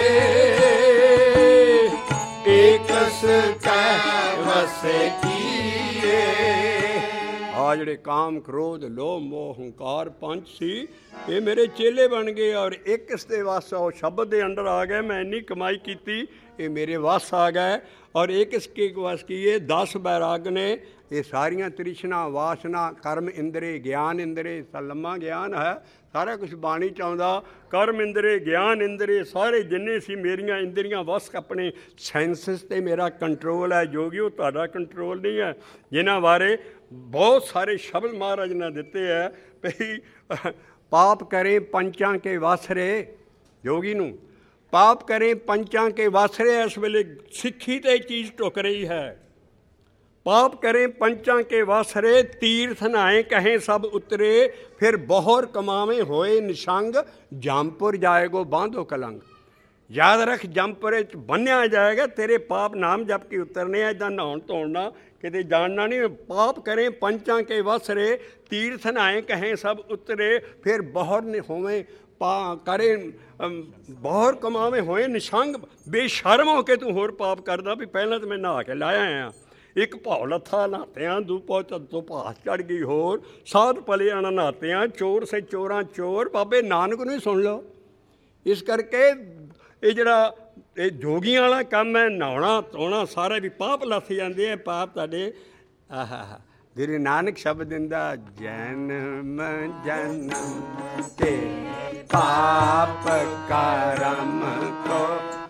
एक सकै वसे किए। ਆ ਜਿਹੜੇ ਕਾਮ ਕ੍ਰੋਧ ਲੋਭ ਮੋਹ ਹੰਕਾਰ ਪੰਜ ਸੀ, ਇਹ ਮੇਰੇ ਚੇਲੇ ਬਣ ਗਏ। ਔਰ ਇੱਕ ਇਸ ਦੇ ਵੱਸ ਉਹ ਸ਼ਬਦ ਦੇ ਅੰਦਰ ਆ ਗਏ, ਮੈਂ ਇੰਨੀ ਕਮਾਈ ਕੀਤੀ, ਇਹ ਮੇਰੇ ਵੱਸ ਆ ਗਏ। ਔਰ ਇੱਕ ਇਸ ਕੇ ਵੱਸ ਕੀਏ 10 ਬੈਰਾਗ ਨੇ, ਇਹ ਸਾਰੀਆਂ ਤ੍ਰਿਸ਼ਨਾ ਵਾਸਨਾ ਕਰਮ ਇੰਦਰੇ ਗਿਆਨ ਇੰਦਰੇ, ਲੰਮਾ ਗਿਆਨ ਹੈ ਸਾਰਾ ਕੁਛ ਬਾਣੀ ਚਾਹੁੰਦਾ। ਕਰਮ ਇੰਦਰੇ ਗਿਆਨ ਇੰਦਰੇ ਸਾਰੇ ਜਿੰਨੇ ਸੀ ਮੇਰੀਆਂ ਇੰਦਰੀਆਂ ਵਸ ਆਪਣੇ ਸੈਂਸਸ 'ਤੇ ਮੇਰਾ ਕੰਟਰੋਲ ਹੈ। ਜੋਗੀਓ ਤੁਹਾਡਾ ਕੰਟਰੋਲ ਨਹੀਂ ਹੈ। ਜਿਨ੍ਹਾਂ ਬਾਰੇ ਬਹੁਤ ਸਾਰੇ ਸ਼ਬਦ ਮਹਾਰਾਜ ਨੇ ਦਿੱਤੇ ਹੈ ਭਈ ਪਾਪ ਕਰੇ ਪੰਚਾਂ ਕੇ ਵਾਸਰੇ, ਜੋਗੀ ਨੂੰ ਪਾਪ ਕਰੇ ਪੰਚਾਂ ਕੇ ਵਾਸਰੇ। ਇਸ ਵੇਲੇ ਸਿੱਖੀ 'ਤੇ ਚੀਜ਼ ਟੁੱਕ ਰਹੀ ਹੈ। पाप करें पंचां के वासरे, तीर्थ नहाए कहें सब उतरे, फिर बहोर कमावे होए निशंग, जामपुर जाएगो बांधो कलंग। याद रख जमपुर बन्या जाएगा तेरे पाप नाम जप के उतरने। इदा नहाउण धोना किते जानना नहीं। पाप करें पंचां के वासरे, तीर्थ नहाए कहें सब उतरे, फिर बहोर होवे करे बहोर कमावे होए निशंग। बेशर्म हो के तू होर पाप करदा भी पहला तो मैं नहा के लाया आया। एक भाव लत्था नहात्या, दूपो तो भास चढ़ गई होर, साध पलिया नहात्या, चोर से चोरां चोर। बाबे नानक नूं सुन लो। इस करके ये जड़ा ये जोगियां वाला काम है, नहाउणा धोना सारे भी पाप लथ जाते हैं। पाप तुहाडे आहा गुरु नानक शब्द दिंदा, जन्म जन्म के पाप करम को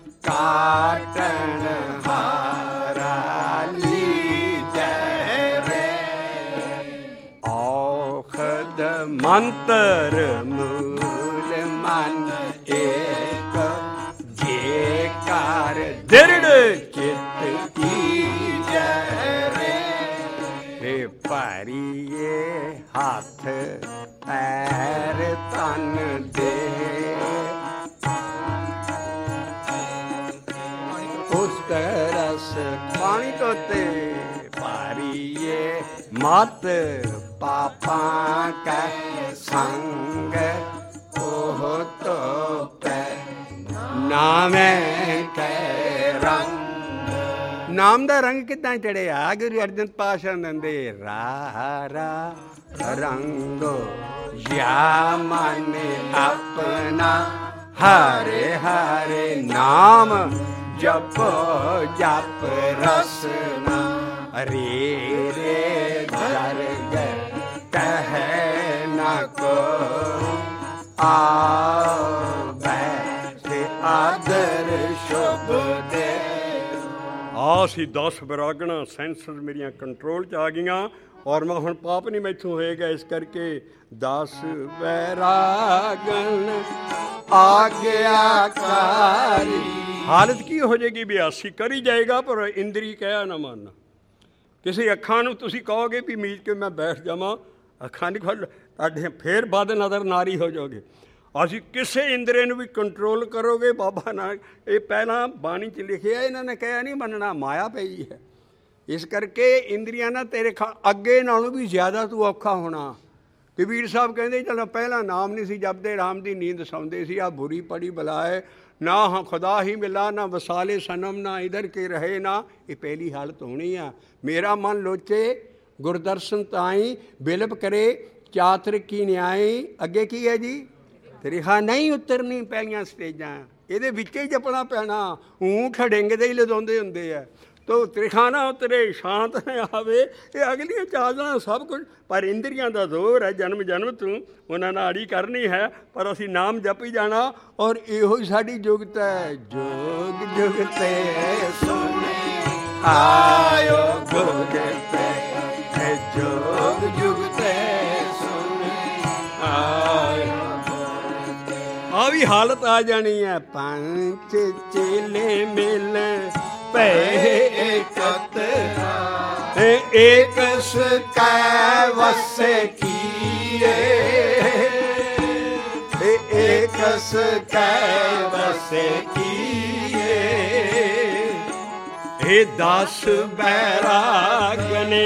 काटन हारा मंत्र मूल मन एक, जे कार दृढ़ चित कीजै रे। भारिए हाथ पैर तन दे, उस रस पानी तोते। भारिए मत पापा का संग, ओह तो पै नामे कै रंग। नाम दा रंग किदां चढ़िया गुरु अर्जन पातशाह दंदे, रा रंगो या मन अपना, हरे हरे नाम जपो जप रसना। रे रे धर कह न को आओ बैठ आदर शुभ दे। आसी 10 बरागना सेंसर मेरिया कंट्रोल च आ गईयां और मैं हुण पाप नहीं मैथों होएगा। इस करके 10 बैरागन आज्ञाकारी। हालत की हो जाएगी? बियासी करी जाएगा पर इंद्री कहा ना मानना। किसी अखां नूं तुसीं कहोगे भी मीच के मैं बैठ जावां, अखां नहीं खोल तुहाडे फिर बद नज़र नारी हो जाओगे। असीं किसी इंद्रे नूं भी कंट्रोल करोगे बाबा ना, ये पहला बाणी च लिखिया इन्होंने कहा नहीं मनना, माया पई है। इस करके इंद्रियां ना तेरे अगे नालों भी ज़्यादा तू औखा होना। कबीर साहब कहते चलो पहला नाम नहीं सी जपदे, राम की नींद सौंदे सी, आ बुरी पड़ी बलाए ना, हाँ खुदा ही मिला ना वसाले सनम, ना इधर के रहे ना। ये पहली हालत होनी है। मेरा मन लोचे गुरदर्शन ताई, बिलप करे चातर की न्याय। अगे की है जी? तरीखा नहीं उतरनी पहलियां स्टेजां, ये विचे ही जपना पैना। ऊँ खड़ेंगे दे ही लदाउंदे हुंदे आ, तो त्रिखाना उतरे शांत न आवे, ये अगलियां चादरां सब कुछ। पर इंद्रियां दा जोर है, जन्म जन्म तू उन्हां नाल अड़ी करनी है। पर असीं नाम जपी जाना और इहो ही साडी जुगत है। जोग जुगते सुने आयो जुगते, जोग जुगते सुने आयो। आ भी हालत आ जानी है। पंच चेले मिल पे एकत, एक कै वस किए, एक कै वस किए। हे 10 बैराग ने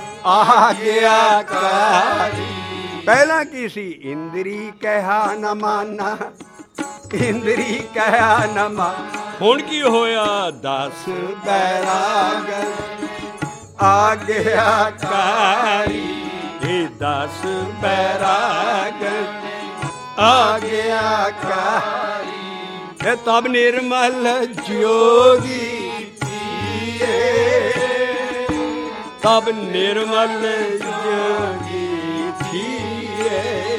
आज्ञाकारी। पहला की सी इंद्री कहा न माना, इंद्री कहा न माना। हुण की होया? 10 बैराग आज्ञाकारी। ਇਹ 10 ਬੈਰਾਗ ਆਗਿਆਕਾਰੀ। ਇਹ ਤਬ ਨਿਰਮਲ ਜੋਗੀ ਥੀਏ, ਤਬ ਨਿਰਮਲ ਜੋਗੀ ਥੀਏ।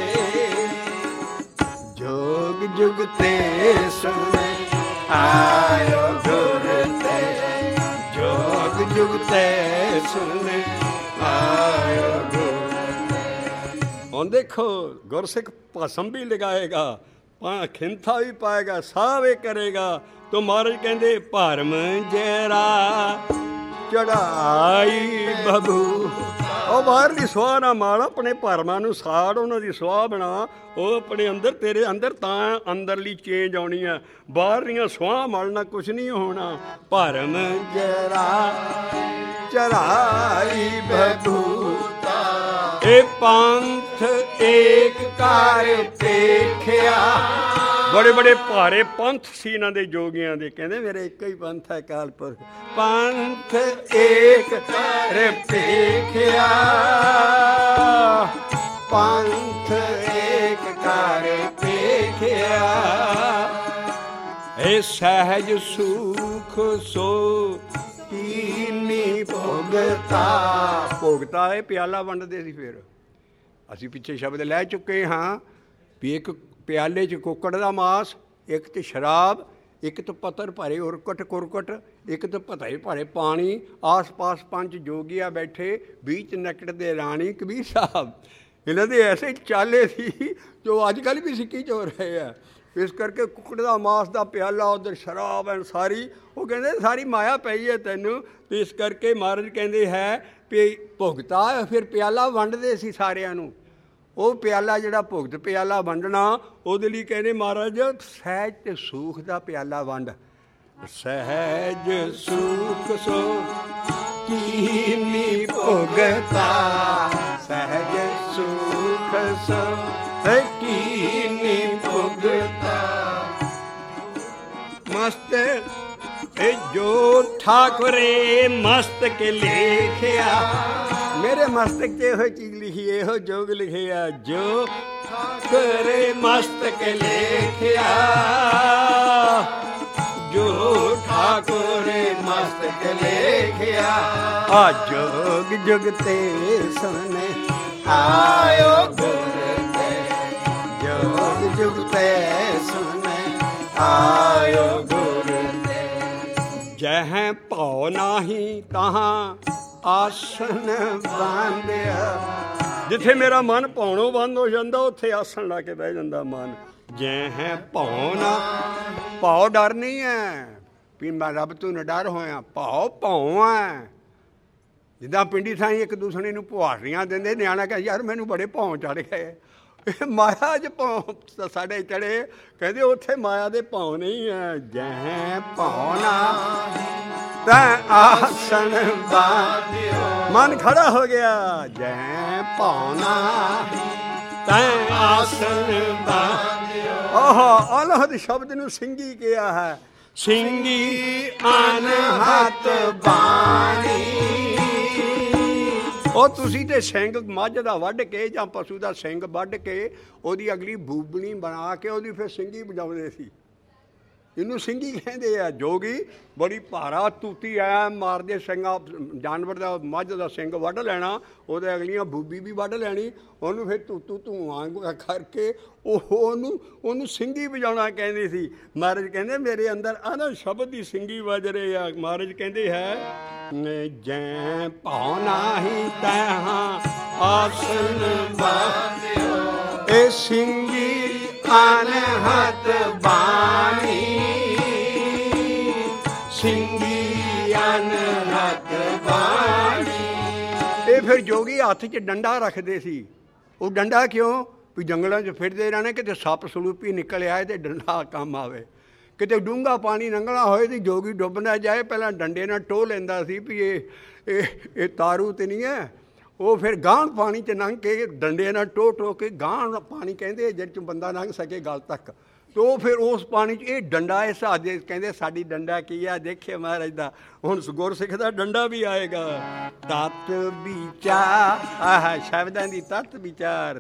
जोग जुग ते सुन आयो गुर ते, जोग जुग ते सुन आयो गुर ते। ਹੁਣ ਦੇਖੋ ਗੁਰਸਿੱਖ ਭਸਮ ਵੀ ਲਗਾਏਗਾ, ਖਿੰਥਾ ਵੀ ਪਾਏਗਾ, ਸਾਹ ਵੀ ਕਰੇਗਾ। ਤੋ ਮਹਾਰਾਜ ਕਹਿੰਦੇ ਭਰਮ ਜਰਾ ਚੜਾਈ ਬਬੂ। ਉਹ ਬਾਹਰਲੀ ਸੁਆਹ ਨਾ ਮਾਲ, ਆਪਣੇ ਭਰਮਾਂ ਨੂੰ ਸਾੜ, ਉਹਨਾਂ ਦੀ ਸੁਆਹ ਬਣਾ। ਉਹ ਆਪਣੇ ਅੰਦਰ, ਤੇਰੇ ਅੰਦਰ ਤਾਂ ਅੰਦਰਲੀ ਚੇਂਜ ਆਉਣੀ ਆ। ਬਾਹਰਲੀਆਂ ਸੁਆਹ ਮਲਣਾ ਕੁਛ ਨਹੀਂ ਹੋਣਾ। ਭਰਮ ਜਰਾ ਚੜਾਈ ਬਬੂਤਾ, ਇਹ ਪੰਥ ਏਕ ਕਰ ਦੇਖਿਆ। ਬੜੇ ਬੜੇ ਭਾਰੇ ਪੰਥ ਸੀ ਇਹਨਾਂ ਦੇ ਜੋਗੀਆਂ ਦੇ। ਕਹਿੰਦੇ ਮੇਰੇ ਇੱਕ ਹੀ ਪੰਥ ਹੈ ਕਾਲਪੁਰਖ। ਪੰਥ ਏਕ ਕਰ ਦੇਖਿਆ, ਪੰਥ ਏਕ ਕਰ ਦੇਖਿਆ। ਇਹ ਸਹਿਜ ਸੁਖ ਸੋ ਕੀਨੀ ਭੋਗਤਾ। ਭੋਗਤਾ ਇਹ ਪਿਆਲਾ ਵੰਡਦੇ ਸੀ। ਫਿਰ ਅਸੀਂ ਪਿੱਛੇ ਸ਼ਬਦ ਲੈ ਚੁੱਕੇ ਹਾਂ ਵੀ ਇੱਕ ਪਿਆਲੇ 'ਚ ਕੁੱਕੜ ਦਾ ਮਾਸ, ਇੱਕ 'ਚ ਸ਼ਰਾਬ, ਇੱਕ 'ਚ ਪੱਤਰ ਭਰੇ ਉਰਕਟ ਕੁਰਕਟ, ਇੱਕ 'ਚ ਭਰੇ ਭਰੇ ਪਾਣੀ। ਆਸ ਪਾਸ 5 ਜੋਗੀਆਂ ਬੈਠੇ, ਵਿੱਚ ਨਕੜਦੇ ਰਾਣੀ ਕਬੀਰ ਸਾਹਿਬ। ਇਹਨਾਂ ਦੇ ਐਸੇ ਚਾਲੇ ਸੀ ਜੋ ਅੱਜ ਕੱਲ੍ਹ ਵੀ ਸਿੱਕੀ 'ਚ ਹੋ ਰਹੇ ਆ। ਇਸ ਕਰਕੇ ਕੁੱਕੜ ਦਾ ਮਾਸ ਦਾ ਪਿਆਲਾ, ਉੱਧਰ ਸ਼ਰਾਬ ਐ ਸਾਰੀ। ਉਹ ਕਹਿੰਦੇ ਸਾਰੀ ਮਾਇਆ ਪਈ ਹੈ ਤੈਨੂੰ। ਅਤੇ ਇਸ ਕਰਕੇ ਮਹਾਰਾਜ ਕਹਿੰਦੇ ਹੈ ਵੀ ਭੁਗਤਾ। ਫਿਰ ਪਿਆਲਾ ਵੰਡਦੇ ਸੀ ਸਾਰਿਆਂ ਨੂੰ। ਉਹ ਪਿਆਲਾ ਜਿਹੜਾ ਭੁਗਤ ਪਿਆਲਾ ਵੰਡਣਾ, ਉਹਦੇ ਲਈ ਕਹਿੰਦੇ ਮਹਾਰਾਜ ਸਹਿਜ ਤੇ ਸੁਖ ਦਾ ਪਿਆਲਾ ਵੰਡ। ਸਹਿਜ ਸੁਖ ਸੋ ਕੀਨੀ ਭੁਗਤਾ, ਸਹਿਜ ਸੁਖ ਸੋ ਕੀਨੀ ਭੁਗਤਾ। ਮਸਤ ਇਹ ਜੋ ਠਾਕੁਰੇ ਮਸਤਕ ਲੇਖਿਆ। ਮੇਰੇ ਮਸਤਕ 'ਚ ਇਹੋ ਚੀਜ਼ ਲਿਖੀ, ਇਹੋ ਜੋਗ ਲਿਖਿਆ। ਜੋ ਠਾਕੁਰੇ ਮਸਤਕ ਲੇਖਿਆ, ਜੋ ਠਾਕੁਰੇ ਮਸਤਕ ਲੇਖਿਆ। ਆ ਜੋਗ ਜੁਗ ਤੇ ਸੁਣ ਆਇਓ ਗੁਰ ਤੇ, ਜੋਗ ਜੁਗ ਤੇ ਸੁਣ ਆਇਓ ਗੁਰ ਤੇ। ਜਹ ਭਉ ਨਾਹੀ ਤਹਾਂ ਆਸਨ ਬਾਂਧਿਆ। ਜਿੱਥੇ ਮੇਰਾ ਮਨ ਭਉਣੋਂ ਬੰਦ ਹੋ ਜਾਂਦਾ, ਉੱਥੇ ਆਸਣ ਲਾ ਕੇ ਬਹਿ ਜਾਂਦਾ ਮਨ। ਜੈ ਭਉ ਨਾ, ਭਉ ਡਰ ਨਹੀਂ ਹੈ ਵੀ ਮੈਂ ਰੱਬ ਤੋਂ ਨਾ ਡਰ ਹੋਇਆ। ਭਉ ਹੈ। ਜਿੱਦਾਂ ਪਿੰਡੀ ਥਾਈਂ ਇੱਕ ਦੂਸਰੇ ਨੂੰ ਪੁਹਾੜੀਆਂ ਦਿੰਦੇ, ਨਿਆਣਾ ਕਹਿੰਦਾ ਯਾਰ ਮੈਨੂੰ ਬੜੇ ਭੌਂ ਚੜ੍ਹ ਗਏ। ਮਾਇਆ 'ਚ ਭੌਂ ਸਾਡੇ ਚੜ੍ਹੇ। ਕਹਿੰਦੇ ਉੱਥੇ ਮਾਇਆ ਦੇ ਭੌਂ ਨਹੀਂ ਹੈ। ਜੈ ਭਉ ਨਾ ਤੈਂ ਆਸਣ ਬਾਂਧਿਓ। ਮਨ ਖੜਾ ਹੋ ਗਿਆ। ਜੈ ਭਉ ਨਾ ਤੈਂ ਆਸਣ ਬਾਂਧਿਓ। ਆਹ ਅਨਹਦ ਸ਼ਬਦ ਨੂੰ ਸਿੰਘੀ ਕਿਹਾ ਹੈ। ਸਿੰਘੀ ਅਨਹਤ ਬਾਣੀ। ਉਹ ਤੁਸੀਂ ਤੇ ਸਿੰਘ ਮੱਝ ਦਾ ਵੱਢ ਕੇ ਜਾਂ ਪਸ਼ੂ ਦਾ ਸਿੰਘ ਵੱਢ ਕੇ ਉਹਦੀ ਅਗਲੀ ਬੂਬਣੀ ਬਣਾ ਕੇ ਉਹਦੀ ਫਿਰ ਸਿੰਘੀ ਵਜਾਉਂਦੇ ਸੀ। ਇਹਨੂੰ ਸਿੰਘੀ ਕਹਿੰਦੇ ਆ। ਜੋਗੀ ਬੜੀ ਭਾਰਾ ਤੂਤੀ ਐ ਮਾਰਦੇ ਸਿੰਘਾਂ, ਜਾਨਵਰ ਦਾ ਮੱਝ ਦਾ ਸਿੰਘ ਵੱਢ ਲੈਣਾ, ਉਹਦੇ ਅਗਲੀਆਂ ਬੂਬੀ ਵੀ ਵੱਢ ਲੈਣੀ। ਉਹਨੂੰ ਫਿਰ ਧੂਆਂ ਕਰਕੇ ਉਹਨੂੰ ਸਿੰਘੀ ਵਜਾਉਣਾ ਕਹਿੰਦੇ ਸੀ। ਮਹਾਰਾਜ ਕਹਿੰਦੇ ਮੇਰੇ ਅੰਦਰ ਆਹ ਸ਼ਬਦ ਦੀ ਸਿੰਘੀ ਵੱਜ ਰਹੇ ਆ। ਮਹਾਰਾਜ ਕਹਿੰਦੇ ਹੈ ਜੈ ਭਉ ਨਾਹੀ ਤਹਾਂ ਆਸਨ ਬਾਂਧਿਓ। ਇਹ ਸਿੰਘੀ ਅਨਹਤ ਬਾਣੀ, ਸਿੰਘੀ ਅਨਹਤ ਬਾਣੀ। ਇਹ ਫਿਰ ਜੋਗੀ ਹੱਥ 'ਚ ਡੰਡਾ ਰੱਖਦੇ ਸੀ। ਉਹ ਡੰਡਾ ਕਿਉਂ? ਵੀ ਜੰਗਲਾਂ 'ਚ ਫਿਰਦੇ ਰਹਿਣਾ, ਕਿਤੇ ਸੱਪ ਸਲੂਪੀ ਨਿਕਲ ਆਏ ਤੇ ਡੰਡਾ ਕੰਮ ਆਵੇ। ਕਿਤੇ ਡੂੰਘਾ ਪਾਣੀ ਲੰਘਣਾ ਹੋਏ ਤੇ ਜੋਗੀ ਡੁੱਬ ਨਾ ਜਾਏ, ਪਹਿਲਾਂ ਡੰਡੇ ਨਾਲ ਟੋਹ ਲੈਂਦਾ ਸੀ ਵੀ ਇਹ ਤਾਰੂ ਤੇ ਨਹੀਂ ਹੈ। ਉਹ ਫਿਰ ਗਾਂਹ ਪਾਣੀ 'ਚ ਲੰਘ ਕੇ ਡੰਡੇ ਨਾਲ ਟੋਹ ਕੇ ਗਾਂਹ ਪਾਣੀ ਕਹਿੰਦੇ ਜਿਹਦੇ 'ਚ ਬੰਦਾ ਲੰਘ ਸਕੇ ਗਲ ਤੱਕ, तो फिर उस पानी च ये डंडा इस हाथ कहते साड़ी डंडा की है, देखिए महाराज दा हुण गुरसिख दा डंडा भी आएगा। तत विचार शब्दां दी तत विचार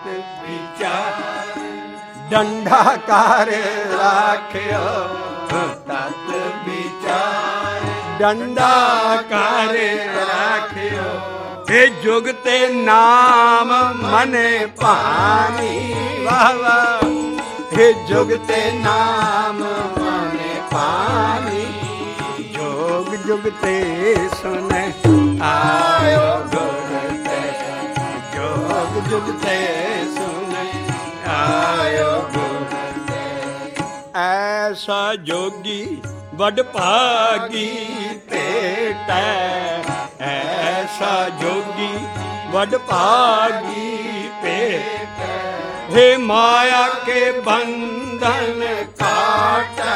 डंडा कर राखियो, तत विचार डंडा कर राखियो, हे जुगते नाम मने पानी। वाह वाह, हे जुगते नाम मने पानी, जोग जुगते सुन आयो गुर ते, जोग जुगते सुन आयो गुर ते। ऐसा जोगी वड भागी भेटै, ऐसा जोगी वड भागी भेटै, हे माया के बंधन काटै,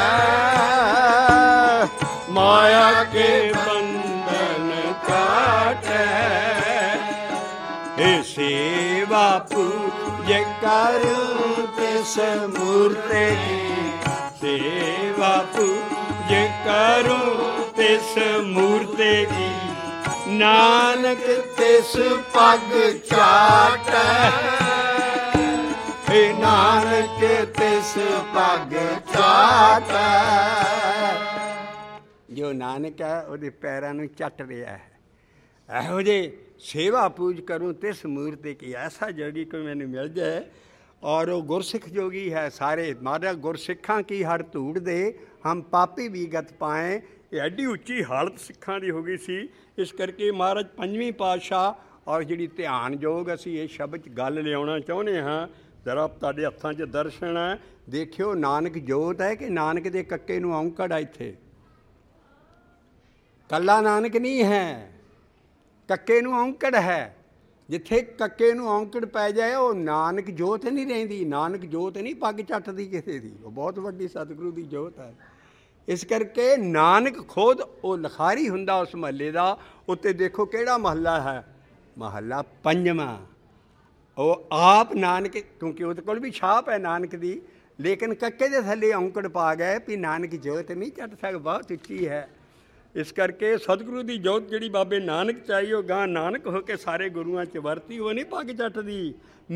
माया के बंधन काटै, हे सेवा पूज करूं तिस मूर्ति की, सेवा पूज करूं तिस मूर्ति की, नानक तिस पग चाटै, हे नानक तिस पग चाटै। जो नानक है ਉਹਦੇ ਪੈਰਾਂ ਨੂੰ ਚੱਟ ਰਿਹਾ ਹੈ। ਇਹੋ ਜਿਹੇ ਸੇਵਾ ਪੂਜ ਕਰੂੰ ਤਿਸ ਮੂਰਤੀ ਕੀ, ਐਸਾ ਜੋਗੀ ਕੋਈ ਮੈਨੂੰ ਮਿਲ ਜਾਏ। ਔਰ ਉਹ ਗੁਰਸਿੱਖ ਜੋਗੀ ਹੈ ਸਾਰੇ। ਮਾਰਾ ਗੁਰਸਿੱਖਾਂ ਕੀ ਹਰ ਧੂੜ ਦੇ ਹਮ ਪਾਪੀ ਵੀ ਗਤ ਪਾਏ। ਇਹ ਐਡੀ ਉੱਚੀ ਹਾਲਤ ਸਿੱਖਾਂ ਦੀ ਹੋ ਗਈ ਸੀ। ਇਸ ਕਰਕੇ ਮਹਾਰਾਜ ਪੰਜਵੀਂ ਪਾਤਸ਼ਾਹ ਔਰ ਜਿਹੜੀ ਧਿਆਨ ਯੋਗ ਅਸੀਂ ਇਹ ਸ਼ਬਦ 'ਚ ਗੱਲ ਲਿਆਉਣਾ ਚਾਹੁੰਦੇ ਹਾਂ। ਜ਼ਰਾ ਤੁਹਾਡੇ ਹੱਥਾਂ 'ਚ ਦਰਸ਼ਨ ਹੈ, ਦੇਖਿਓ ਨਾਨਕ ਜੋਤ ਹੈ ਕਿ ਨਾਨਕ ਦੇ ਕੱਕੇ ਨੂੰ ਔਂਕੜ ਆ। ਇੱਥੇ ਕੱਲਾ ਨਾਨਕ ਨਹੀਂ ਹੈ, ਕੱਕੇ ਨੂੰ ਔਂਕੜ ਹੈ। ਜਿੱਥੇ ਕੱਕੇ ਨੂੰ ਔਂਕੜ ਪੈ ਜਾਏ ਉਹ ਨਾਨਕ ਜੋਤ ਨਹੀਂ ਰਹਿੰਦੀ। ਨਾਨਕ ਜੋਤ ਨਹੀਂ ਪੱਗ ਚੱਟਦੀ ਕਿਸੇ ਦੀ, ਉਹ ਬਹੁਤ ਵੱਡੀ ਸਤਿਗੁਰੂ ਦੀ ਜੋਤ ਹੈ। ਇਸ ਕਰਕੇ ਨਾਨਕ ਖੁਦ ਉਹ ਲਿਖਾਰੀ ਹੁੰਦਾ ਉਸ ਮਹੱਲੇ ਦਾ। ਉੱਤੇ ਦੇਖੋ ਕਿਹੜਾ ਮਹੱਲਾ ਹੈ, ਮਹੱਲਾ ਪੰਜਵਾਂ। ਉਹ ਆਪ ਨਾਨਕ, ਕਿਉਂਕਿ ਉਹਦੇ ਕੋਲ ਵੀ ਛਾਪ ਹੈ ਨਾਨਕ ਦੀ, ਲੇਕਿਨ ਕੱਕੇ ਦੇ ਥੱਲੇ ਔਂਕੜ ਪਾ ਗਏ ਵੀ ਨਾਨਕ ਜੋਤ ਨਹੀਂ ਚੱਟ ਸਕਦਾ, ਬਹੁਤ ਉੱਚੀ ਹੈ। ਇਸ ਕਰਕੇ ਸਤਿਗੁਰੂ ਦੀ ਜੋਤ ਜਿਹੜੀ ਬਾਬੇ ਨਾਨਕ ਚਾਹੀ ਉਹ ਗਾਂ ਨਾਨਕ ਹੋ ਕੇ ਸਾਰੇ ਗੁਰੂਆਂ 'ਚ ਵਰਤੀ, ਉਹ ਨਹੀਂ ਪੱਗ ਚੱਟਦੀ।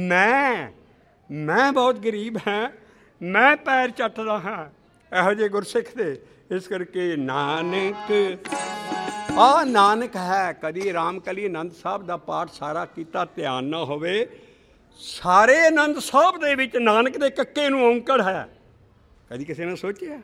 ਮੈਂ ਬਹੁਤ ਗਰੀਬ ਹਾਂ, ਮੈਂ ਪੈਰ ਚੱਟਦਾ ਹਾਂ ਇਹੋ ਜਿਹੇ ਗੁਰਸਿੱਖ ਦੇ। ਇਸ ਕਰਕੇ ਨਾਨਕ ਆ ਨਾਨਕ ਹੈ। ਕਦੀ ਰਾਮਕਲੀ ਆਨੰਦ ਸਾਹਿਬ ਦਾ ਪਾਠ ਸਾਰਾ ਕੀਤਾ ਧਿਆਨ ਨਾ ਹੋਵੇ, ਸਾਰੇ ਆਨੰਦ ਸਾਹਿਬ ਦੇ ਵਿੱਚ ਨਾਨਕ ਦੇ ਕੱਕੇ ਨੂੰ ਔਂਕੜ ਹੈ। ਕਦੀ ਕਿਸੇ ਨੇ ਸੋਚਿਆ?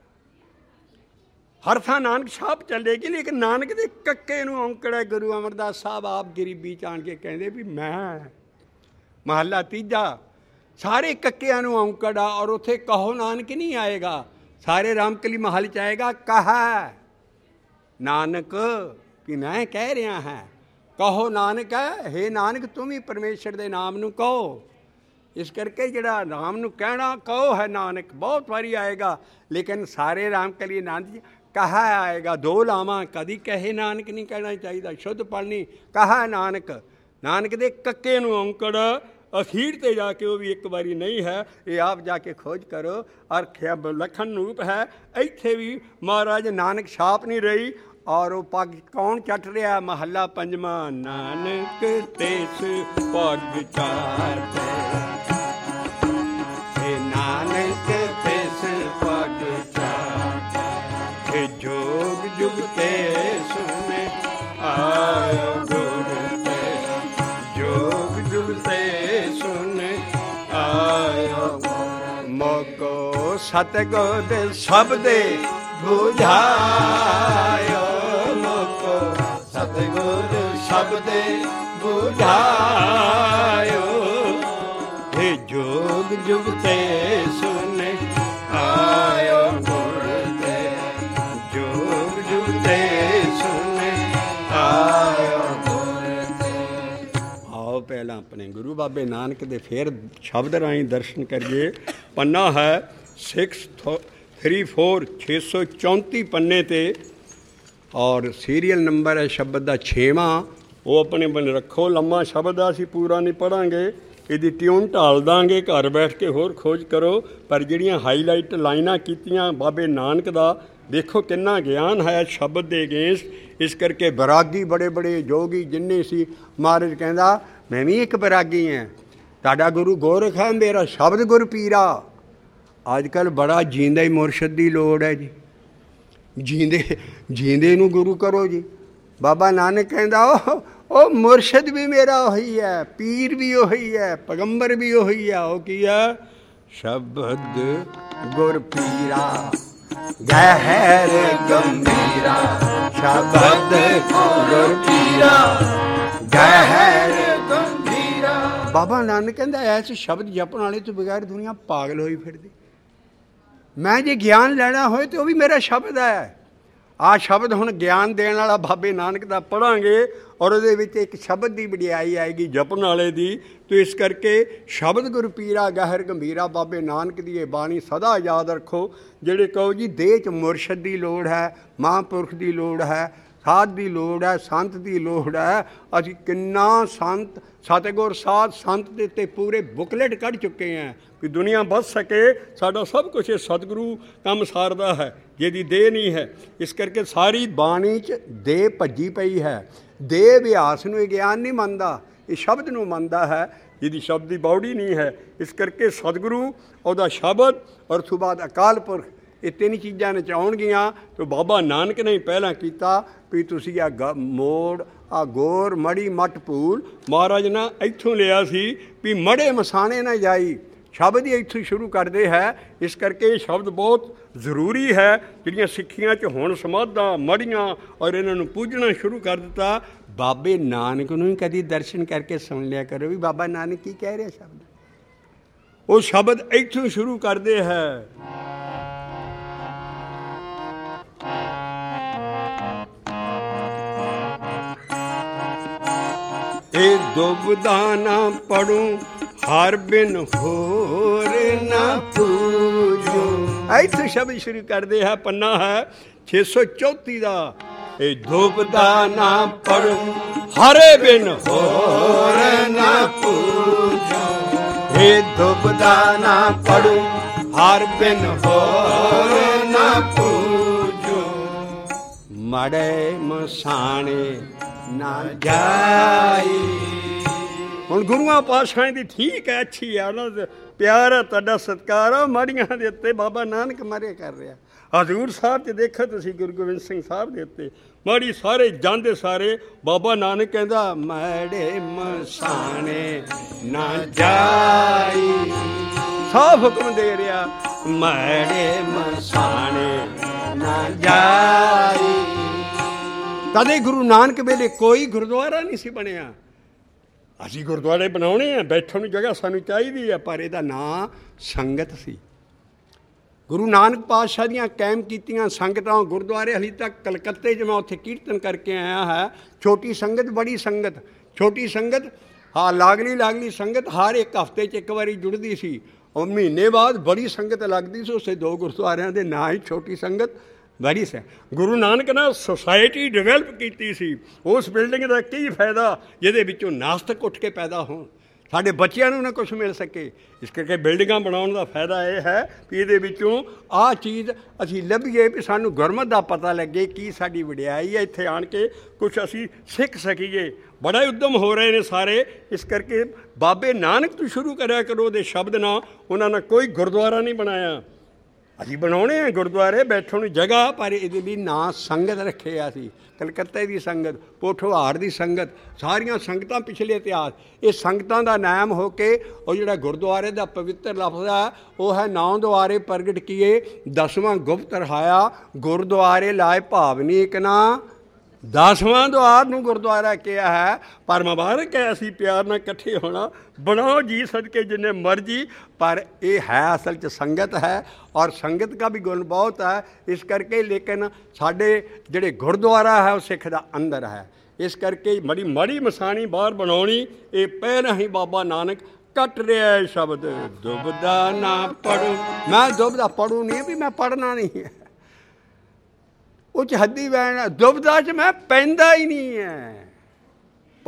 ਹਰ ਥਾਂ ਨਾਨਕ ਸਾਹਿਬ ਚੱਲੇਗੀ, ਲੇਕਿਨ ਨਾਨਕ ਦੇ ਕੱਕੇ ਨੂੰ ਔਂਕੜ ਹੈ। ਗੁਰੂ ਅਮਰਦਾਸ ਸਾਹਿਬ ਆਪ ਗਰੀਬੀ 'ਚ ਆਣ ਕੇ ਕਹਿੰਦੇ ਵੀ ਮੈਂ। ਮਹੱਲਾ ਤੀਜਾ, ਸਾਰੇ ਕੱਕਿਆਂ ਨੂੰ ਔਂਕੜ ਆ। ਔਰ ਉੱਥੇ ਕਹੋ ਨਾਨਕ ਨਹੀਂ ਆਏਗਾ, ਸਾਰੇ ਰਾਮਕਲੀ ਮਹੱਲ 'ਚ ਆਏਗਾ ਕਹਾ ਨਾਨਕ ਕਿ ਮੈਂ ਕਹਿ ਰਿਹਾ ਹਾਂ। ਕਹੋ ਨਾਨਕ ਹੈ, ਹੇ ਨਾਨਕ ਤੂੰ ਵੀ ਪਰਮੇਸ਼ਰ ਦੇ ਨਾਮ ਨੂੰ ਕਹੋ। ਇਸ ਕਰਕੇ ਜਿਹੜਾ ਨਾਮ ਨੂੰ ਕਹਿਣਾ ਕਹੋ ਹੈ ਨਾਨਕ, ਬਹੁਤ ਵਾਰੀ ਆਏਗਾ, ਲੇਕਿਨ ਸਾਰੇ ਰਾਮਕਲੀ ਆਨੰਦ 'ਚ ਕਹਾ ਆਏਗਾ। ਦੋ ਲਾਵਾਂ, ਕਦੀ ਕਹੇ ਨਾਨਕ ਨਹੀਂ ਕਹਿਣਾ ਚਾਹੀਦਾ, ਸ਼ੁੱਧ ਪੜ੍ਹਨੀ ਕਹਾ ਨਾਨਕ। ਨਾਨਕ ਦੇ ਕੱਕੇ ਨੂੰ ਔਂਕੜ ਅਖੀਰ 'ਤੇ ਜਾ ਕੇ ਉਹ ਵੀ ਇੱਕ ਵਾਰੀ ਨਹੀਂ ਹੈ। ਇਹ ਆਪ ਜਾ ਕੇ ਖੋਜ ਕਰੋ। ਅਰਖਿਆ ਵਿਲੱਖਣ ਰੂਪ ਹੈ। ਇੱਥੇ ਵੀ ਮਹਾਰਾਜ ਨਾਨਕ ਛਾਪ ਨਹੀਂ ਰਹੀ। ਔਰ ਉਹ ਪੱਗ ਕੌਣ ਚੱਟ ਰਿਹਾ? ਮਹੱਲਾ ਪੰਜਵਾਂ, ਨਾਨਕ ਤਿਸ ਪੱਗ ਚਾਟੈ, ਹੇ ਨਾਨਕ ਤਿਸ ਪੱਗ ਚਾਟੈ, ਹੇ ਜੋਗ ਜੁਗ ਤੇ ਸੁਣ ਆਇਓ ਗੁਰ ਤੇ, ਜੋਗ ਜੁਗ ਤੇ ਸੁਣ ਆਇਓ। ਮੋਕੋ ਸਤਿਗੁਰ ਸ਼ਬਦੇ ਬੁਝਾਇਓ, ਸਤਿਗੁਰ ਸ਼ਬਦੇ ਬੁਝਾਇਓ, ਹੇ ਜੋਗ ਜੁਗ ਤੇ ਸੁਣ ਆਇਓ ਗੁਰ ਤੇ, ਜੋਗ ਜੁਗ ਤੇ ਸੁਣ ਆਇਓ ਗੁਰ ਤੇ। ਆਓ ਪਹਿਲਾਂ ਆਪਣੇ ਗੁਰੂ ਬਾਬੇ ਨਾਨਕ ਦੇ ਫੇਰ ਸ਼ਬਦ ਰਾਹੀਂ ਦਰਸ਼ਨ ਕਰੀਏ। ਪੰਨਾ ਹੈ 634 634 ਪੰਨੇ 'ਤੇ, ਔਰ ਸੀਰੀਅਲ ਨੰਬਰ ਹੈ ਸ਼ਬਦ ਦਾ 6ਵਾਂ। ਉਹ ਆਪਣੇ ਬਨ ਰੱਖੋ। ਲੰਮਾ ਸ਼ਬਦ ਆ, ਅਸੀਂ ਪੂਰਾ ਨਹੀਂ ਪੜ੍ਹਾਂਗੇ। ਇਹਦੀ ਟਿਊਨ ਢਾਲ ਦਾਂਗੇ, ਘਰ ਬੈਠ ਕੇ ਹੋਰ ਖੋਜ ਕਰੋ। ਪਰ ਜਿਹੜੀਆਂ ਹਾਈਲਾਈਟ ਲਾਈਨਾਂ ਕੀਤੀਆਂ ਬਾਬੇ ਨਾਨਕ ਦਾ, ਦੇਖੋ ਕਿੰਨਾ ਗਿਆਨ ਹੈ ਸ਼ਬਦ ਦੇ ਅਗੇਂਸਟ। ਇਸ ਕਰਕੇ ਬੈਰਾਗੀ ਬੜੇ ਬੜੇ ਜੋਗੀ ਜਿੰਨੇ ਸੀ, ਮਹਾਰਾਜ ਕਹਿੰਦਾ ਮੈਂ ਵੀ ਇੱਕ ਬੈਰਾਗੀ ਹਾਂ। ਤੁਹਾਡਾ ਗੁਰੂ ਗੋਰਖ ਹੈ, ਮੇਰਾ ਸ਼ਬਦ ਗੁਰ ਪੀਰਾ। ਅੱਜ ਕੱਲ੍ਹ ਬੜਾ ਜੀਂਦਾ ਹੀ ਮੁਰਸ਼ਦ ਦੀ ਲੋੜ ਹੈ ਜੀ। ਜੀਂਦੇ ਨੂੰ ਗੁਰੂ ਕਰੋ ਜੀ। ਬਾਬਾ ਨਾਨਕ ਕਹਿੰਦਾ ਉਹ ਮੁਰਸ਼ਦ ਵੀ ਮੇਰਾ ਉਹੀ ਹੈ, ਪੀਰ ਵੀ ਉਹੀ ਹੈ, ਪੈਗੰਬਰ ਵੀ ਉਹੀ ਹੈ। ਉਹ ਕੀ ਹੈ? ਸ਼ਬਦ ਗੁਰ ਪੀਰਾ ਗਹਿਰ ਗੰਭੀਰਾ, ਸ਼ਬਦ ਗੁਰ ਪੀਰਾ ਗਹਿਰ ਗੰਭੀਰਾ। ਬਾਬਾ ਨਾਨਕ ਕਹਿੰਦਾ ਐਸੇ ਸ਼ਬਦ ਜਪਣ ਵਾਲੇ ਤੋਂ ਬਗੈਰ ਦੁਨੀਆ ਪਾਗਲ ਹੋਈ ਫਿਰਦੀ। ਮੈਂ ਜੇ ਗਿਆਨ ਲੈਣਾ ਹੋਏ ਤਾਂ ਉਹ ਵੀ ਮੇਰਾ ਸ਼ਬਦ ਹੈ। ਆਹ ਸ਼ਬਦ ਹੁਣ ਗਿਆਨ ਦੇਣ ਵਾਲਾ ਬਾਬੇ ਨਾਨਕ ਦਾ ਪੜ੍ਹਾਂਗੇ, ਔਰ ਉਹਦੇ ਵਿੱਚ ਇੱਕ ਸ਼ਬਦ ਦੀ ਵਡਿਆਈ ਆਏਗੀ ਜਪਣ ਵਾਲੇ ਦੀ। ਤੋ ਇਸ ਕਰਕੇ ਸ਼ਬਦ ਗੁਰ ਪੀਰਾ ਗਹਿਰ ਗੰਭੀਰਾ, ਬਾਬੇ ਨਾਨਕ ਦੀ ਇਹ ਬਾਣੀ ਸਦਾ ਯਾਦ ਰੱਖੋ। ਜਿਹੜੇ ਕਹੋ ਜੀ ਦੇਹ 'ਚ ਮੁਰਸ਼ਦ ਦੀ ਲੋੜ ਹੈ, ਮਹਾਂਪੁਰਖ ਦੀ ਲੋੜ ਹੈ, ਸਾਧ ਦੀ ਲੋੜ ਹੈ, ਸੰਤ ਦੀ ਲੋੜ ਹੈ। ਅਸੀਂ ਕਿੰਨਾ ਸੰਤ, ਸਤਿਗੁਰ ਸਾਧ ਸੰਤ ਦੇ ਉੱਤੇ ਪੂਰੇ ਬੁਕਲੇਟ ਕੱਢ ਚੁੱਕੇ ਹਾਂ ਵੀ ਦੁਨੀਆ ਬਚ ਸਕੇ। ਸਾਡਾ ਸਭ ਕੁਛ ਇਹ ਸਤਿਗੁਰੂ ਕੰਮ ਸਾਰਦਾ ਹੈ, ਜਿਹਦੀ ਦੇਹ ਨਹੀਂ ਹੈ। ਇਸ ਕਰਕੇ ਸਾਰੀ ਬਾਣੀ 'ਚ ਦੇਹ ਭੱਜੀ ਪਈ ਹੈ। ਦੇਹ ਅਭਿਆਸ ਨੂੰ ਇਹ ਗਿਆਨ ਨਹੀਂ ਮੰਨਦਾ, ਇਹ ਸ਼ਬਦ ਨੂੰ ਮੰਨਦਾ ਹੈ, ਜਿਹਦੀ ਸ਼ਬਦ ਦੀ ਬਾਉੜੀ ਨਹੀਂ ਹੈ। ਇਸ ਕਰਕੇ ਸਤਿਗੁਰੂ, ਉਹਦਾ ਸ਼ਬਦ, ਔਰ ਉਸ ਤੋਂ ਬਾਅਦ ਅਕਾਲ ਪੁਰਖ, ਇਹ ਤਿੰਨ ਚੀਜ਼ਾਂ ਨਚਾਉਣਗੀਆਂ। ਅਤੇ ਬਾਬਾ ਨਾਨਕ ਨੇ ਪਹਿਲਾਂ ਕੀਤਾ ਵੀ ਤੁਸੀਂ ਆਹ ਮੋੜ, ਆਹ ਗੋਰ ਮੜੀ ਮੱਟ ਭੂਲ, ਮਹਾਰਾਜ ਨੇ ਇੱਥੋਂ ਲਿਆ ਸੀ ਵੀ ਮੜੇ ਮਸਾਣੇ ਨਾ ਜਾਈ। ਸ਼ਬਦ ਹੀ ਇੱਥੋਂ ਸ਼ੁਰੂ ਕਰਦੇ ਹੈ। ਇਸ ਕਰਕੇ ਇਹ ਸ਼ਬਦ ਬਹੁਤ ਜ਼ਰੂਰੀ ਹੈ। ਜਿਹੜੀਆਂ ਸਿੱਖੀਆਂ 'ਚ ਹੁਣ ਸਮਾਧਾਂ ਮੜੀਆਂ ਔਰ ਇਹਨਾਂ ਨੂੰ ਪੂਜਣਾ ਸ਼ੁਰੂ ਕਰ ਦਿੱਤਾ। ਬਾਬੇ ਨਾਨਕ ਨੂੰ ਹੀ ਕਦੀ ਦਰਸ਼ਨ ਕਰਕੇ ਸੁਣ ਲਿਆ ਕਰੋ ਵੀ ਬਾਬਾ ਨਾਨਕ ਕੀ ਕਹਿ ਰਿਹਾ ਸ਼ਬਦ। ਉਹ ਸ਼ਬਦ ਇੱਥੋਂ ਸ਼ੁਰੂ ਕਰਦੇ ਹੈ। ਇਹ ਦੁਬਦਾ ਨਾ ਪੜੂੰ ਹਰ ਬਿਨ ਹੋਰ ਨਾ ਪੂਜੋ। ਇੱਥੇ ਸ਼ਬਦ ਸ਼ੁਰੂ ਕਰਦੇ ਹੈ। ਪੰਨਾ ਹੈ 634 ਦਾ। ਇਹ ਦੁਬਦਾ ਨਾ ਪੜੂੰ ਹਰੇ ਬਿਨ ਹੋਰ ਨਾ ਪੂਜੋ। ਇਹ ਦੁਬਦਾ ਨਾ ਪੜੂੰ ਹਰ ਬਿਨ ਹੋਰ ਨਾ ਪੂਜੋ। ਮੜੇ ਮਸਾਣੇ ਨਾ ਜਾਈ। ਹੁਣ ਗੁਰੂਆਂ ਪਾਤਸ਼ਾਹਾਂ ਦੀ ਠੀਕ ਹੈ, ਅੱਛੀ ਹੈ, ਉਹਨਾਂ ਦਾ ਪਿਆਰ ਹੈ, ਤੁਹਾਡਾ ਸਤਿਕਾਰ ਹੈ। ਮਾੜੀਆਂ ਦੇ ਉੱਤੇ ਬਾਬਾ ਨਾਨਕ ਮਾਰੇ ਕਰ ਰਿਹਾ। ਹਜ਼ੂਰ ਸਾਹਿਬ 'ਚ ਦੇਖੋ ਤੁਸੀਂ ਗੁਰੂ ਗੋਬਿੰਦ ਸਿੰਘ ਸਾਹਿਬ ਦੇ ਉੱਤੇ ਮਾੜੀ ਸਾਰੇ ਜਾਂਦੇ ਸਾਰੇ। ਬਾਬਾ ਨਾਨਕ ਕਹਿੰਦਾ ਮਾੜੇ ਮਸਾਣੇ ਨਾ ਜਾਈ। ਸਾਫ਼ ਹੁਕਮ ਦੇ ਰਿਹਾ ਮਾੜੇ ਮਸਾਣੇ ਨਾ ਜਾਈ। ਕਦੇ ਗੁਰੂ ਨਾਨਕ ਵੇਲੇ ਕੋਈ ਗੁਰਦੁਆਰਾ ਨਹੀਂ ਸੀ ਬਣਿਆ। ਅਸੀਂ ਗੁਰਦੁਆਰੇ ਬਣਾਉਣੇ ਆ, ਬੈਠਣ ਨੂੰ ਜਗ੍ਹਾ ਸਾਨੂੰ ਚਾਹੀਦੀ ਹੈ, ਪਰ ਇਹਦਾ ਨਾਂ ਸੰਗਤ ਸੀ। ਗੁਰੂ ਨਾਨਕ ਪਾਤਸ਼ਾਹ ਦੀਆਂ ਕਾਇਮ ਕੀਤੀਆਂ ਸੰਗਤਾਂ, ਗੁਰਦੁਆਰੇ। ਹਾਲੇ ਤੱਕ ਕਲਕੱਤੇ 'ਚ ਮੈਂ ਉੱਥੇ ਕੀਰਤਨ ਕਰਕੇ ਆਇਆ ਹੈ। ਛੋਟੀ ਸੰਗਤ, ਬੜੀ ਸੰਗਤ। ਛੋਟੀ ਸੰਗਤ, ਹਾਂ, ਲਾਗਲੀ ਸੰਗਤ ਹਰ ਇੱਕ ਹਫ਼ਤੇ 'ਚ ਇੱਕ ਵਾਰੀ ਜੁੜਦੀ ਸੀ। ਔਰ ਮਹੀਨੇ ਬਾਅਦ ਬੜੀ ਸੰਗਤ ਲੱਗਦੀ ਸੀ। ਉਸੇ ਦੋ ਗੁਰਦੁਆਰਿਆਂ ਦੇ ਨਾਂ ਹੀ ਛੋਟੀ ਸੰਗਤ, ਬੜੀ ਸੇ। ਗੁਰੂ ਨਾਨਕ ਨੇ ਸੁਸਾਇਟੀ ਡਿਵੈਲਪ ਕੀਤੀ ਸੀ। ਉਸ ਬਿਲਡਿੰਗ ਦਾ ਕੀ ਫਾਇਦਾ ਜਿਹਦੇ ਵਿੱਚੋਂ ਨਾਸਤਕ ਉੱਠ ਕੇ ਪੈਦਾ ਹੋਣ, ਸਾਡੇ ਬੱਚਿਆਂ ਨੂੰ ਨਾ ਕੁਛ ਮਿਲ ਸਕੇ। ਇਸ ਕਰਕੇ ਬਿਲਡਿੰਗਾਂ ਬਣਾਉਣ ਦਾ ਫਾਇਦਾ ਇਹ ਹੈ ਵੀ ਇਹਦੇ ਵਿੱਚੋਂ ਆਹ ਚੀਜ਼ ਅਸੀਂ ਲੱਭੀਏ ਵੀ ਸਾਨੂੰ ਗੁਰਮਤ ਦਾ ਪਤਾ ਲੱਗੇ, ਕੀ ਸਾਡੀ ਵਡਿਆਈ ਹੈ। ਇੱਥੇ ਆਣ ਕੇ ਕੁਛ ਅਸੀਂ ਸਿੱਖ ਸਕੀਏ। ਬੜਾ ਉਦਮ ਹੋ ਰਹੇ ਨੇ ਸਾਰੇ। ਇਸ ਕਰਕੇ ਬਾਬੇ ਨਾਨਕ ਤੋਂ ਸ਼ੁਰੂ ਕਰਿਆ ਕਰੋ ਉਹਦੇ ਸ਼ਬਦ ਨਾਲ। ਉਹਨਾਂ ਨੇ ਕੋਈ ਗੁਰਦੁਆਰਾ ਨਹੀਂ ਬਣਾਇਆ। ਅਸੀਂ ਬਣਾਉਣੇ ਆ ਗੁਰਦੁਆਰੇ, ਬੈਠਣ ਨੂੰ ਜਗ੍ਹਾ, ਪਰ ਇਹਦੇ ਲਈ ਨਾਂ ਸੰਗਤ ਰੱਖਿਆ ਸੀ। ਕਲਕੱਤੇ ਦੀ ਸੰਗਤ, ਪੋਠੋਹਾਰ ਦੀ ਸੰਗਤ, ਸਾਰੀਆਂ ਸੰਗਤਾਂ ਪਿਛਲੇ ਇਤਿਹਾਸ, ਇਹ ਸੰਗਤਾਂ ਦਾ ਨਾਮ ਹੋ ਕੇ ਉਹ ਜਿਹੜਾ ਗੁਰਦੁਆਰੇ ਦਾ ਪਵਿੱਤਰ ਲਫ਼ਜ਼ ਹੈ ਉਹ ਹੈ ਨੌ ਦੁਆਰੇ ਪ੍ਰਗਟ ਕੀਏ 10ਵਾਂ ਗੁਪਤ ਰਹਾਇਆ। ਗੁਰਦੁਆਰੇ ਲਾਏ ਭਾਵਨੀ ਇੱਕ ਨਾ 10ਵਾਂ ਦੁਆਰ ਨੂੰ ਗੁਰਦੁਆਰਾ ਕਿਹਾ ਹੈ। ਪਰ ਮੁਬਾਰਕ ਹੈ ਅਸੀਂ ਪਿਆਰ ਨਾਲ ਇਕੱਠੇ ਹੋਣਾ। ਬਣਾਓ ਜੀ ਸਦਕੇ ਜਿੰਨੇ ਮਰਜੀ, ਪਰ ਇਹ ਹੈ ਅਸਲ 'ਚ ਸੰਗਤ ਹੈ। ਔਰ ਸੰਗਤ ਦਾ ਵੀ ਗੁਣ ਬਹੁਤ ਹੈ। ਇਸ ਕਰਕੇ ਲੇਕਿਨ ਸਾਡੇ ਜਿਹੜੇ ਗੁਰਦੁਆਰਾ ਹੈ ਉਹ ਸਿੱਖ ਦਾ ਅੰਦਰ ਹੈ। ਇਸ ਕਰਕੇ ਮਾੜੀ ਮਸਾਣੀ ਬਾਹਰ ਬਣਾਉਣੀ, ਇਹ ਪਹਿਲਾਂ ਹੀ ਬਾਬਾ ਨਾਨਕ ਕੱਟ ਰਿਹਾ ਸ਼ਬਦ। ਦੁਬਦਾ ਨਾ ਪੜੂ। ਮੈਂ ਦੁਬਦਾ ਪੜੂ ਨਹੀਂ ਵੀ ਮੈਂ ਪੜ੍ਹਨਾ ਨਹੀਂ ਹੈ। ਉਹ 'ਚ ਹੱਦੀ ਵੈਣ ਦੁਬਦਾ 'ਚ ਮੈਂ ਪੈਂਦਾ ਹੀ ਨਹੀਂ ਹੈ।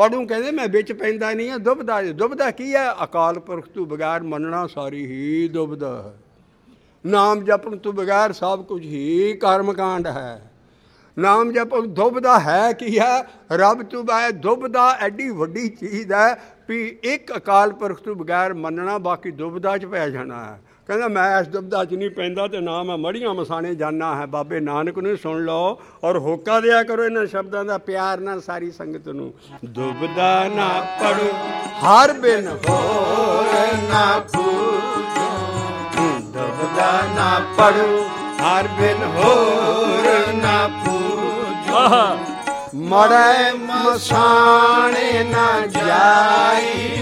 ਪੜੂ ਕਹਿੰਦੇ ਮੈਂ ਵਿੱਚ ਪੈਂਦਾ ਨਹੀਂ ਹਾਂ। ਦੁਬਦਾ, ਦੁਬਦਾ ਕੀ ਹੈ? ਅਕਾਲ ਪੁਰਖ ਤੋਂ ਬਗੈਰ ਮੰਨਣਾ ਸਾਰੀ ਹੀ ਦੁਬਦਾ ਹੈ। ਨਾਮ ਜਪਣ ਤੋਂ ਬਗੈਰ ਸਭ ਕੁਝ ਹੀ ਕਰਮਕਾਂਡ ਹੈ। ਨਾਮ ਜਪਣ ਦੁਬਦਾ ਹੈ ਕੀ ਹੈ? ਰੱਬ ਤੋਂ ਬਗੈਰ ਦੁਬਦਾ ਐਡੀ ਵੱਡੀ ਚੀਜ਼ ਹੈ ਵੀ ਇੱਕ ਅਕਾਲ ਪੁਰਖ ਤੋਂ ਬਗੈਰ ਮੰਨਣਾ, ਬਾਕੀ ਦੁਬਦਾ 'ਚ ਪੈ ਜਾਣਾ ਹੈ। ਕਹਿੰਦਾ ਮੈਂ ਇਸ ਦੁਬਦਾ 'ਚ ਨਹੀਂ ਪੈਂਦਾ ਅਤੇ ਨਾ ਮੈਂ ਮੜੀਆਂ ਮਸਾਣੇ ਜਾਣਾ ਹੈ। ਬਾਬੇ ਨਾਨਕ ਨੂੰ ਸੁਣ ਲਓ ਔਰ ਹੋਕਾ ਦਿਆ ਕਰੋ ਇਹਨਾਂ ਸ਼ਬਦਾਂ ਦਾ ਪਿਆਰ ਨਾਲ ਸਾਰੀ ਸੰਗਤ ਨੂੰ। ਦੁਬਦਾ ਨਾ ਪੜੋ ਹਰ ਬਿਨ ਹੋਰ ਨਾ ਪੂਜੋ, ਦੁਬਦਾ ਨਾ ਪੜੋ ਹਰ ਬਿਨ ਹੋਰ ਨਾ ਪੂਜੋ, ਮੜੈ ਮਸਾਣੇ ਨਾ ਜਾਈ।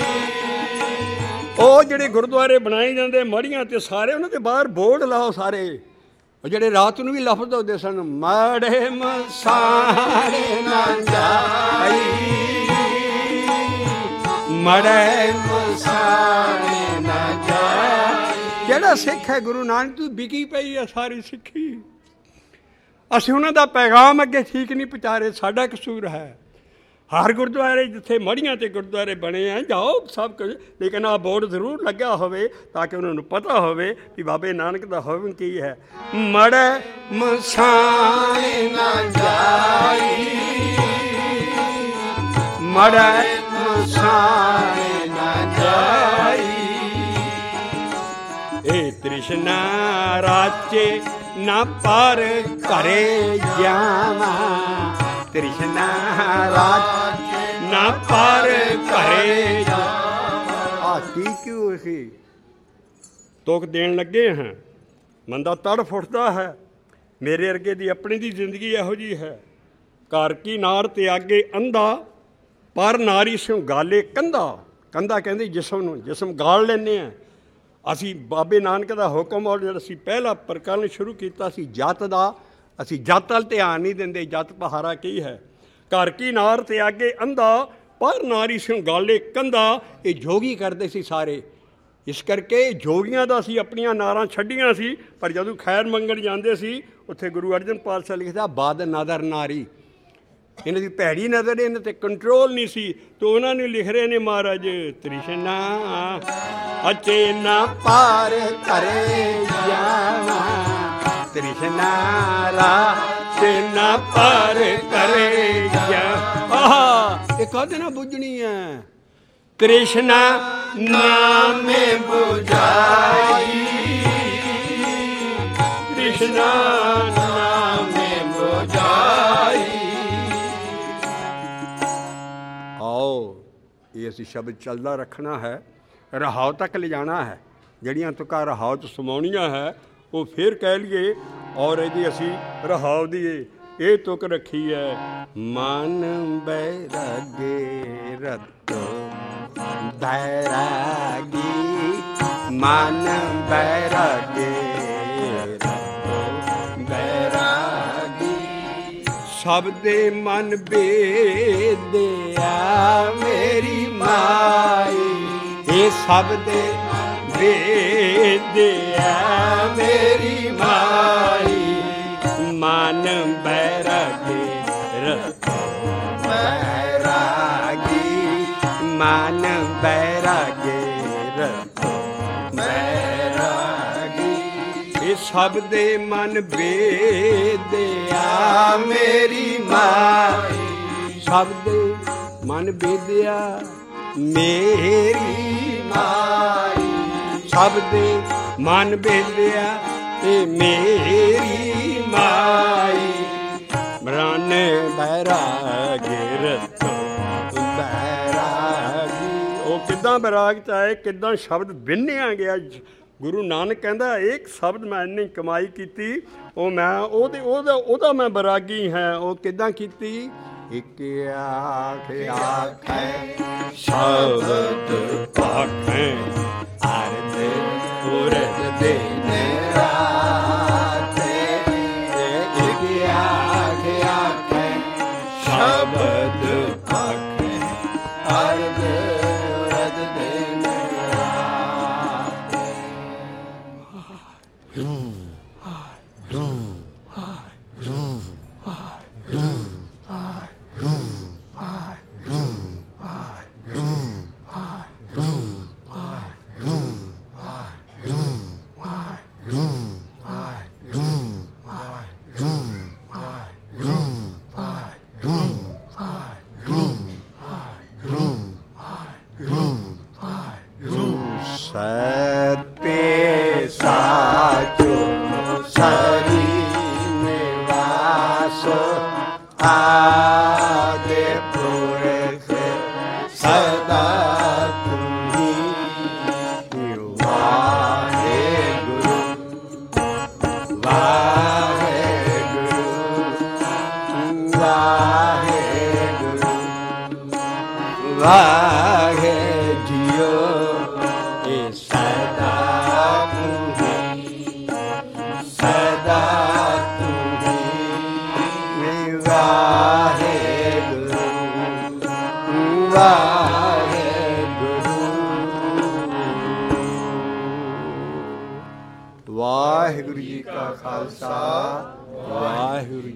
ਉਹ ਜਿਹੜੇ ਗੁਰਦੁਆਰੇ ਬਣਾਏ ਜਾਂਦੇ ਮੜੀਆਂ ਤੇ ਸਾਰੇ, ਉਹਨਾਂ ਦੇ ਬਾਹਰ ਬੋਰਡ ਲਾਓ ਸਾਰੇ, ਜਿਹੜੇ ਰਾਤ ਨੂੰ ਵੀ ਲਫ਼ਜ਼ ਹੁੰਦੇ ਸਨ, ਮੜੇ ਮਸਾਣੇ ਨਾ ਜਾਈ, ਮੜੇ ਮਸਾਣੇ ਨਾ ਜਾਈ। ਜਿਹੜਾ ਸਿੱਖ ਹੈ ਗੁਰੂ ਨਾਨਕ ਤੋਂ ਵਿਕੀ ਪਈ ਹੈ ਸਾਰੀ ਸਿੱਖੀ। ਅਸੀਂ ਉਹਨਾਂ ਦਾ ਪੈਗਾਮ ਅੱਗੇ ਠੀਕ ਨਹੀਂ ਪਹੁੰਚਾ ਰਹੇ, ਸਾਡਾ ਕਸੂਰ ਹੈ। ਹਰ ਗੁਰਦੁਆਰੇ ਜਿੱਥੇ ਮੜੀਆਂ ਤੇ ਗੁਰਦੁਆਰੇ ਬਣੇ ਆ ਜਾਓ ਸਭ ਕੁਝ, ਲੇਕਿਨ ਆਹ ਬੋਰਡ ਜ਼ਰੂਰ ਲੱਗਿਆ ਹੋਵੇ ਤਾਂ ਕਿ ਉਹਨਾਂ ਨੂੰ ਪਤਾ ਹੋਵੇ ਕਿ ਬਾਬੇ ਨਾਨਕ ਦਾ ਹੁਕਮ ਕੀ ਹੈ। ਮੜੈ ਮਸਾਣੇ ਨਾ ਜਾਈ, ਮੜੈ ਮਸਾਣੇ ਨਾ ਜਾਈ। ਇਹ ਤ੍ਰਿਸ਼ਨਾ ਰਾਚੇ ਨਾ ਪਰ ਘਰੇ ਜਾਵਾਂ, ਤ੍ਰਿਸ਼ਨਾ ਰਾਜ ਨਾ ਪਰ ਘਰੇ ਜਾਵਾਂ। ਆ ਕੀ ਕਿਉਂ ਅਸੀਂ ਤੁਕ ਦੇਣ ਲੱਗੇ ਹਾਂ? ਬੰਦਾ ਤੜਫ ਉੱਠਦਾ ਹੈ। ਮੇਰੇ ਵਰਗੇ ਦੀ ਆਪਣੀ ਦੀ ਜ਼ਿੰਦਗੀ ਇਹੋ ਜਿਹੀ ਹੈ। ਘਰ ਕੀ ਨਾਰ ਤਿਆਗੇ ਅੰਧਾ, ਪਰ ਨਾਰੀ ਸਿਉ ਗਾਲੇ ਕੰਧਾ। ਕੰਧਾ ਕਹਿੰਦੇ ਜਿਸਮ ਨੂੰ, ਜਿਸਮ ਗਾਲ ਲੈਂਦੇ ਹਾਂ ਅਸੀਂ। ਬਾਬੇ ਨਾਨਕ ਦਾ ਹੁਕਮ ਔਰ ਜਿਹੜਾ ਅਸੀਂ ਪਹਿਲਾ ਪ੍ਰਕਰਨ ਸ਼ੁਰੂ ਕੀਤਾ ਸੀ ਜੱਤ ਦਾ, ਅਸੀਂ ਜੱਤ ਵੱਲ ਧਿਆਨ ਨਹੀਂ ਦਿੰਦੇ। ਜੱਤ ਪਹਾਰਾ ਕੀ ਹੈ? ਘਰ ਕੀ ਨਾਰ ਤਿਆਗੇ ਅੰਧਾ, ਪਰ ਨਾਰੀ ਸਿਉ ਗਾਲੇ ਕੰਧਾ। ਇਹ ਜੋਗੀ ਕਰਦੇ ਸੀ ਸਾਰੇ। ਇਸ ਕਰਕੇ ਜੋਗੀਆਂ ਦਾ ਅਸੀਂ ਆਪਣੀਆਂ ਨਾਰਾਂ ਛੱਡੀਆਂ ਸੀ, ਪਰ ਜਦੋਂ ਖੈਰ ਮੰਗਣ ਜਾਂਦੇ ਸੀ ਉੱਥੇ ਗੁਰੂ ਅਰਜਨ ਪਾਤਸ਼ਾਹ ਲਿਖਦਾ ਬਦ ਨਦਰ ਨਾਰੀ। ਇਹਨਾਂ ਦੀ ਭੈੜੀ ਨਜ਼ਰ, ਇਹਨਾਂ 'ਤੇ ਕੰਟਰੋਲ ਨਹੀਂ ਸੀ, ਤਾਂ ਉਹਨਾਂ ਨੂੰ ਲਿਖ ਰਹੇ ਨੇ ਮਹਾਰਾਜ, ਤ੍ਰਿਸ਼ਨਾ ਅਚੇ ਨਾ ਪਾਰ ਘਰੇ ਜਾਣਾ, ਤ੍ਰਿਸ਼ਨਾ ਰਾਚੇ ਨਾ ਪਾਰ ਘਰੇ ਜਾ। ਇਹ ਕਦੇ ਨਾ ਬੁੱਝਣੀ ਹੈ। ਤ੍ਰਿਸ਼ਨਾ ਨਾਮੇ ਬੁਝਾਈ, ਤ੍ਰਿਸ਼ਨਾ ਨਾਮੇ ਬੁਝਾਈ। ਆਓ ਇਹ ਅਸੀਂ ਸ਼ਬਦ ਚੱਲਦਾ ਰੱਖਣਾ ਹੈ, ਰਹਾਉ ਤੱਕ ਲਿਜਾਣਾ ਹੈ। ਜਿਹੜੀਆਂ ਤੁਕਾਂ ਰਹਾਉ 'ਚ ਸਮਾਉਣੀਆਂ ਹੈ ਉਹ ਫਿਰ ਕਹਿ ਲਈਏ ਔਰ ਇਹਦੀ ਅਸੀਂ ਰਹਾਉ ਦੀ ਇਹ ਤੁਕ ਰੱਖੀ ਹੈ। ਮਨ ਬੈਰਾਗੇ ਰਤੋ ਬੈਰਾਗੀ, ਮਨ ਬੈਰਾਗੇ ਰਤੋ ਬੈਰਾਗੀ। ਸਭ ਦੇ ਮਨ ਬੇਦਿਆ ਮੇਰੀ ਮਾਈ, ਇਹ ਸਭ ਦੇ ਬੇਦਿਆ ਮੇਰੀ ਮਾਈ। ਮਨ ਬੈਰਾਗੀ ਰਤੋ ਬੈਰਾਗੀ, ਮਨ ਬੈਰਾਗੇ ਰਤੋ ਬੈਰਾਗੀ। ਇਹ ਸਭ ਦੇ ਮਨ ਬੇਦਿਆ ਮੇਰੀ ਮਾਈ, ਸਭ ਦੇ ਮਨ ਬੇਦਿਆ ਮੇਰੀ ਮਾਈ। ਸਭ ਦੇ ਮਨ ਬੇਦਿਆ ਤੇ ਮੇਰੀ ਮਾਈ। ਮਰਨ ਬੈਰਾਗੇ ਰਤੋ ਬੈਰਾਗੀ। ਉਹ ਕਿੱਦਾਂ ਬੈਰਾਗ 'ਚ ਆਏ, ਕਿੱਦਾਂ ਸ਼ਬਦ ਵਿੰਨਿਆ ਗਿਆ। ਗੁਰੂ ਨਾਨਕ ਕਹਿੰਦਾ ਇੱਕ ਸ਼ਬਦ ਮੈਂ ਇੰਨੀ ਕਮਾਈ ਕੀਤੀ, ਉਹ ਮੈਂ ਉਹਦਾ ਮੈਂ ਬੈਰਾਗੀ ਹਾਂ। ਉਹ ਕਿੱਦਾਂ ਕੀਤੀ? ਇੱਕ ਆਖ ਆਖੈ ਸ਼ਬਦ ਭਾਖੈ, ਅਰਧ ਪੁਰਖ ਦਿਨ ਰਾਤੇ। ਇੱਕ ਆਖ ਆਖੈ ਸ਼ਬਦ ਭਾਖੈ, ਅਰਧ ਪੁਰਖ ਦਿਨ ਰਾਤੇ। ਵਾਹਿਗੁਰੂ ਜੀ ਕਾ ਖਾਲਸਾ ਵਾਹਿਗੁਰੂ ਜੀ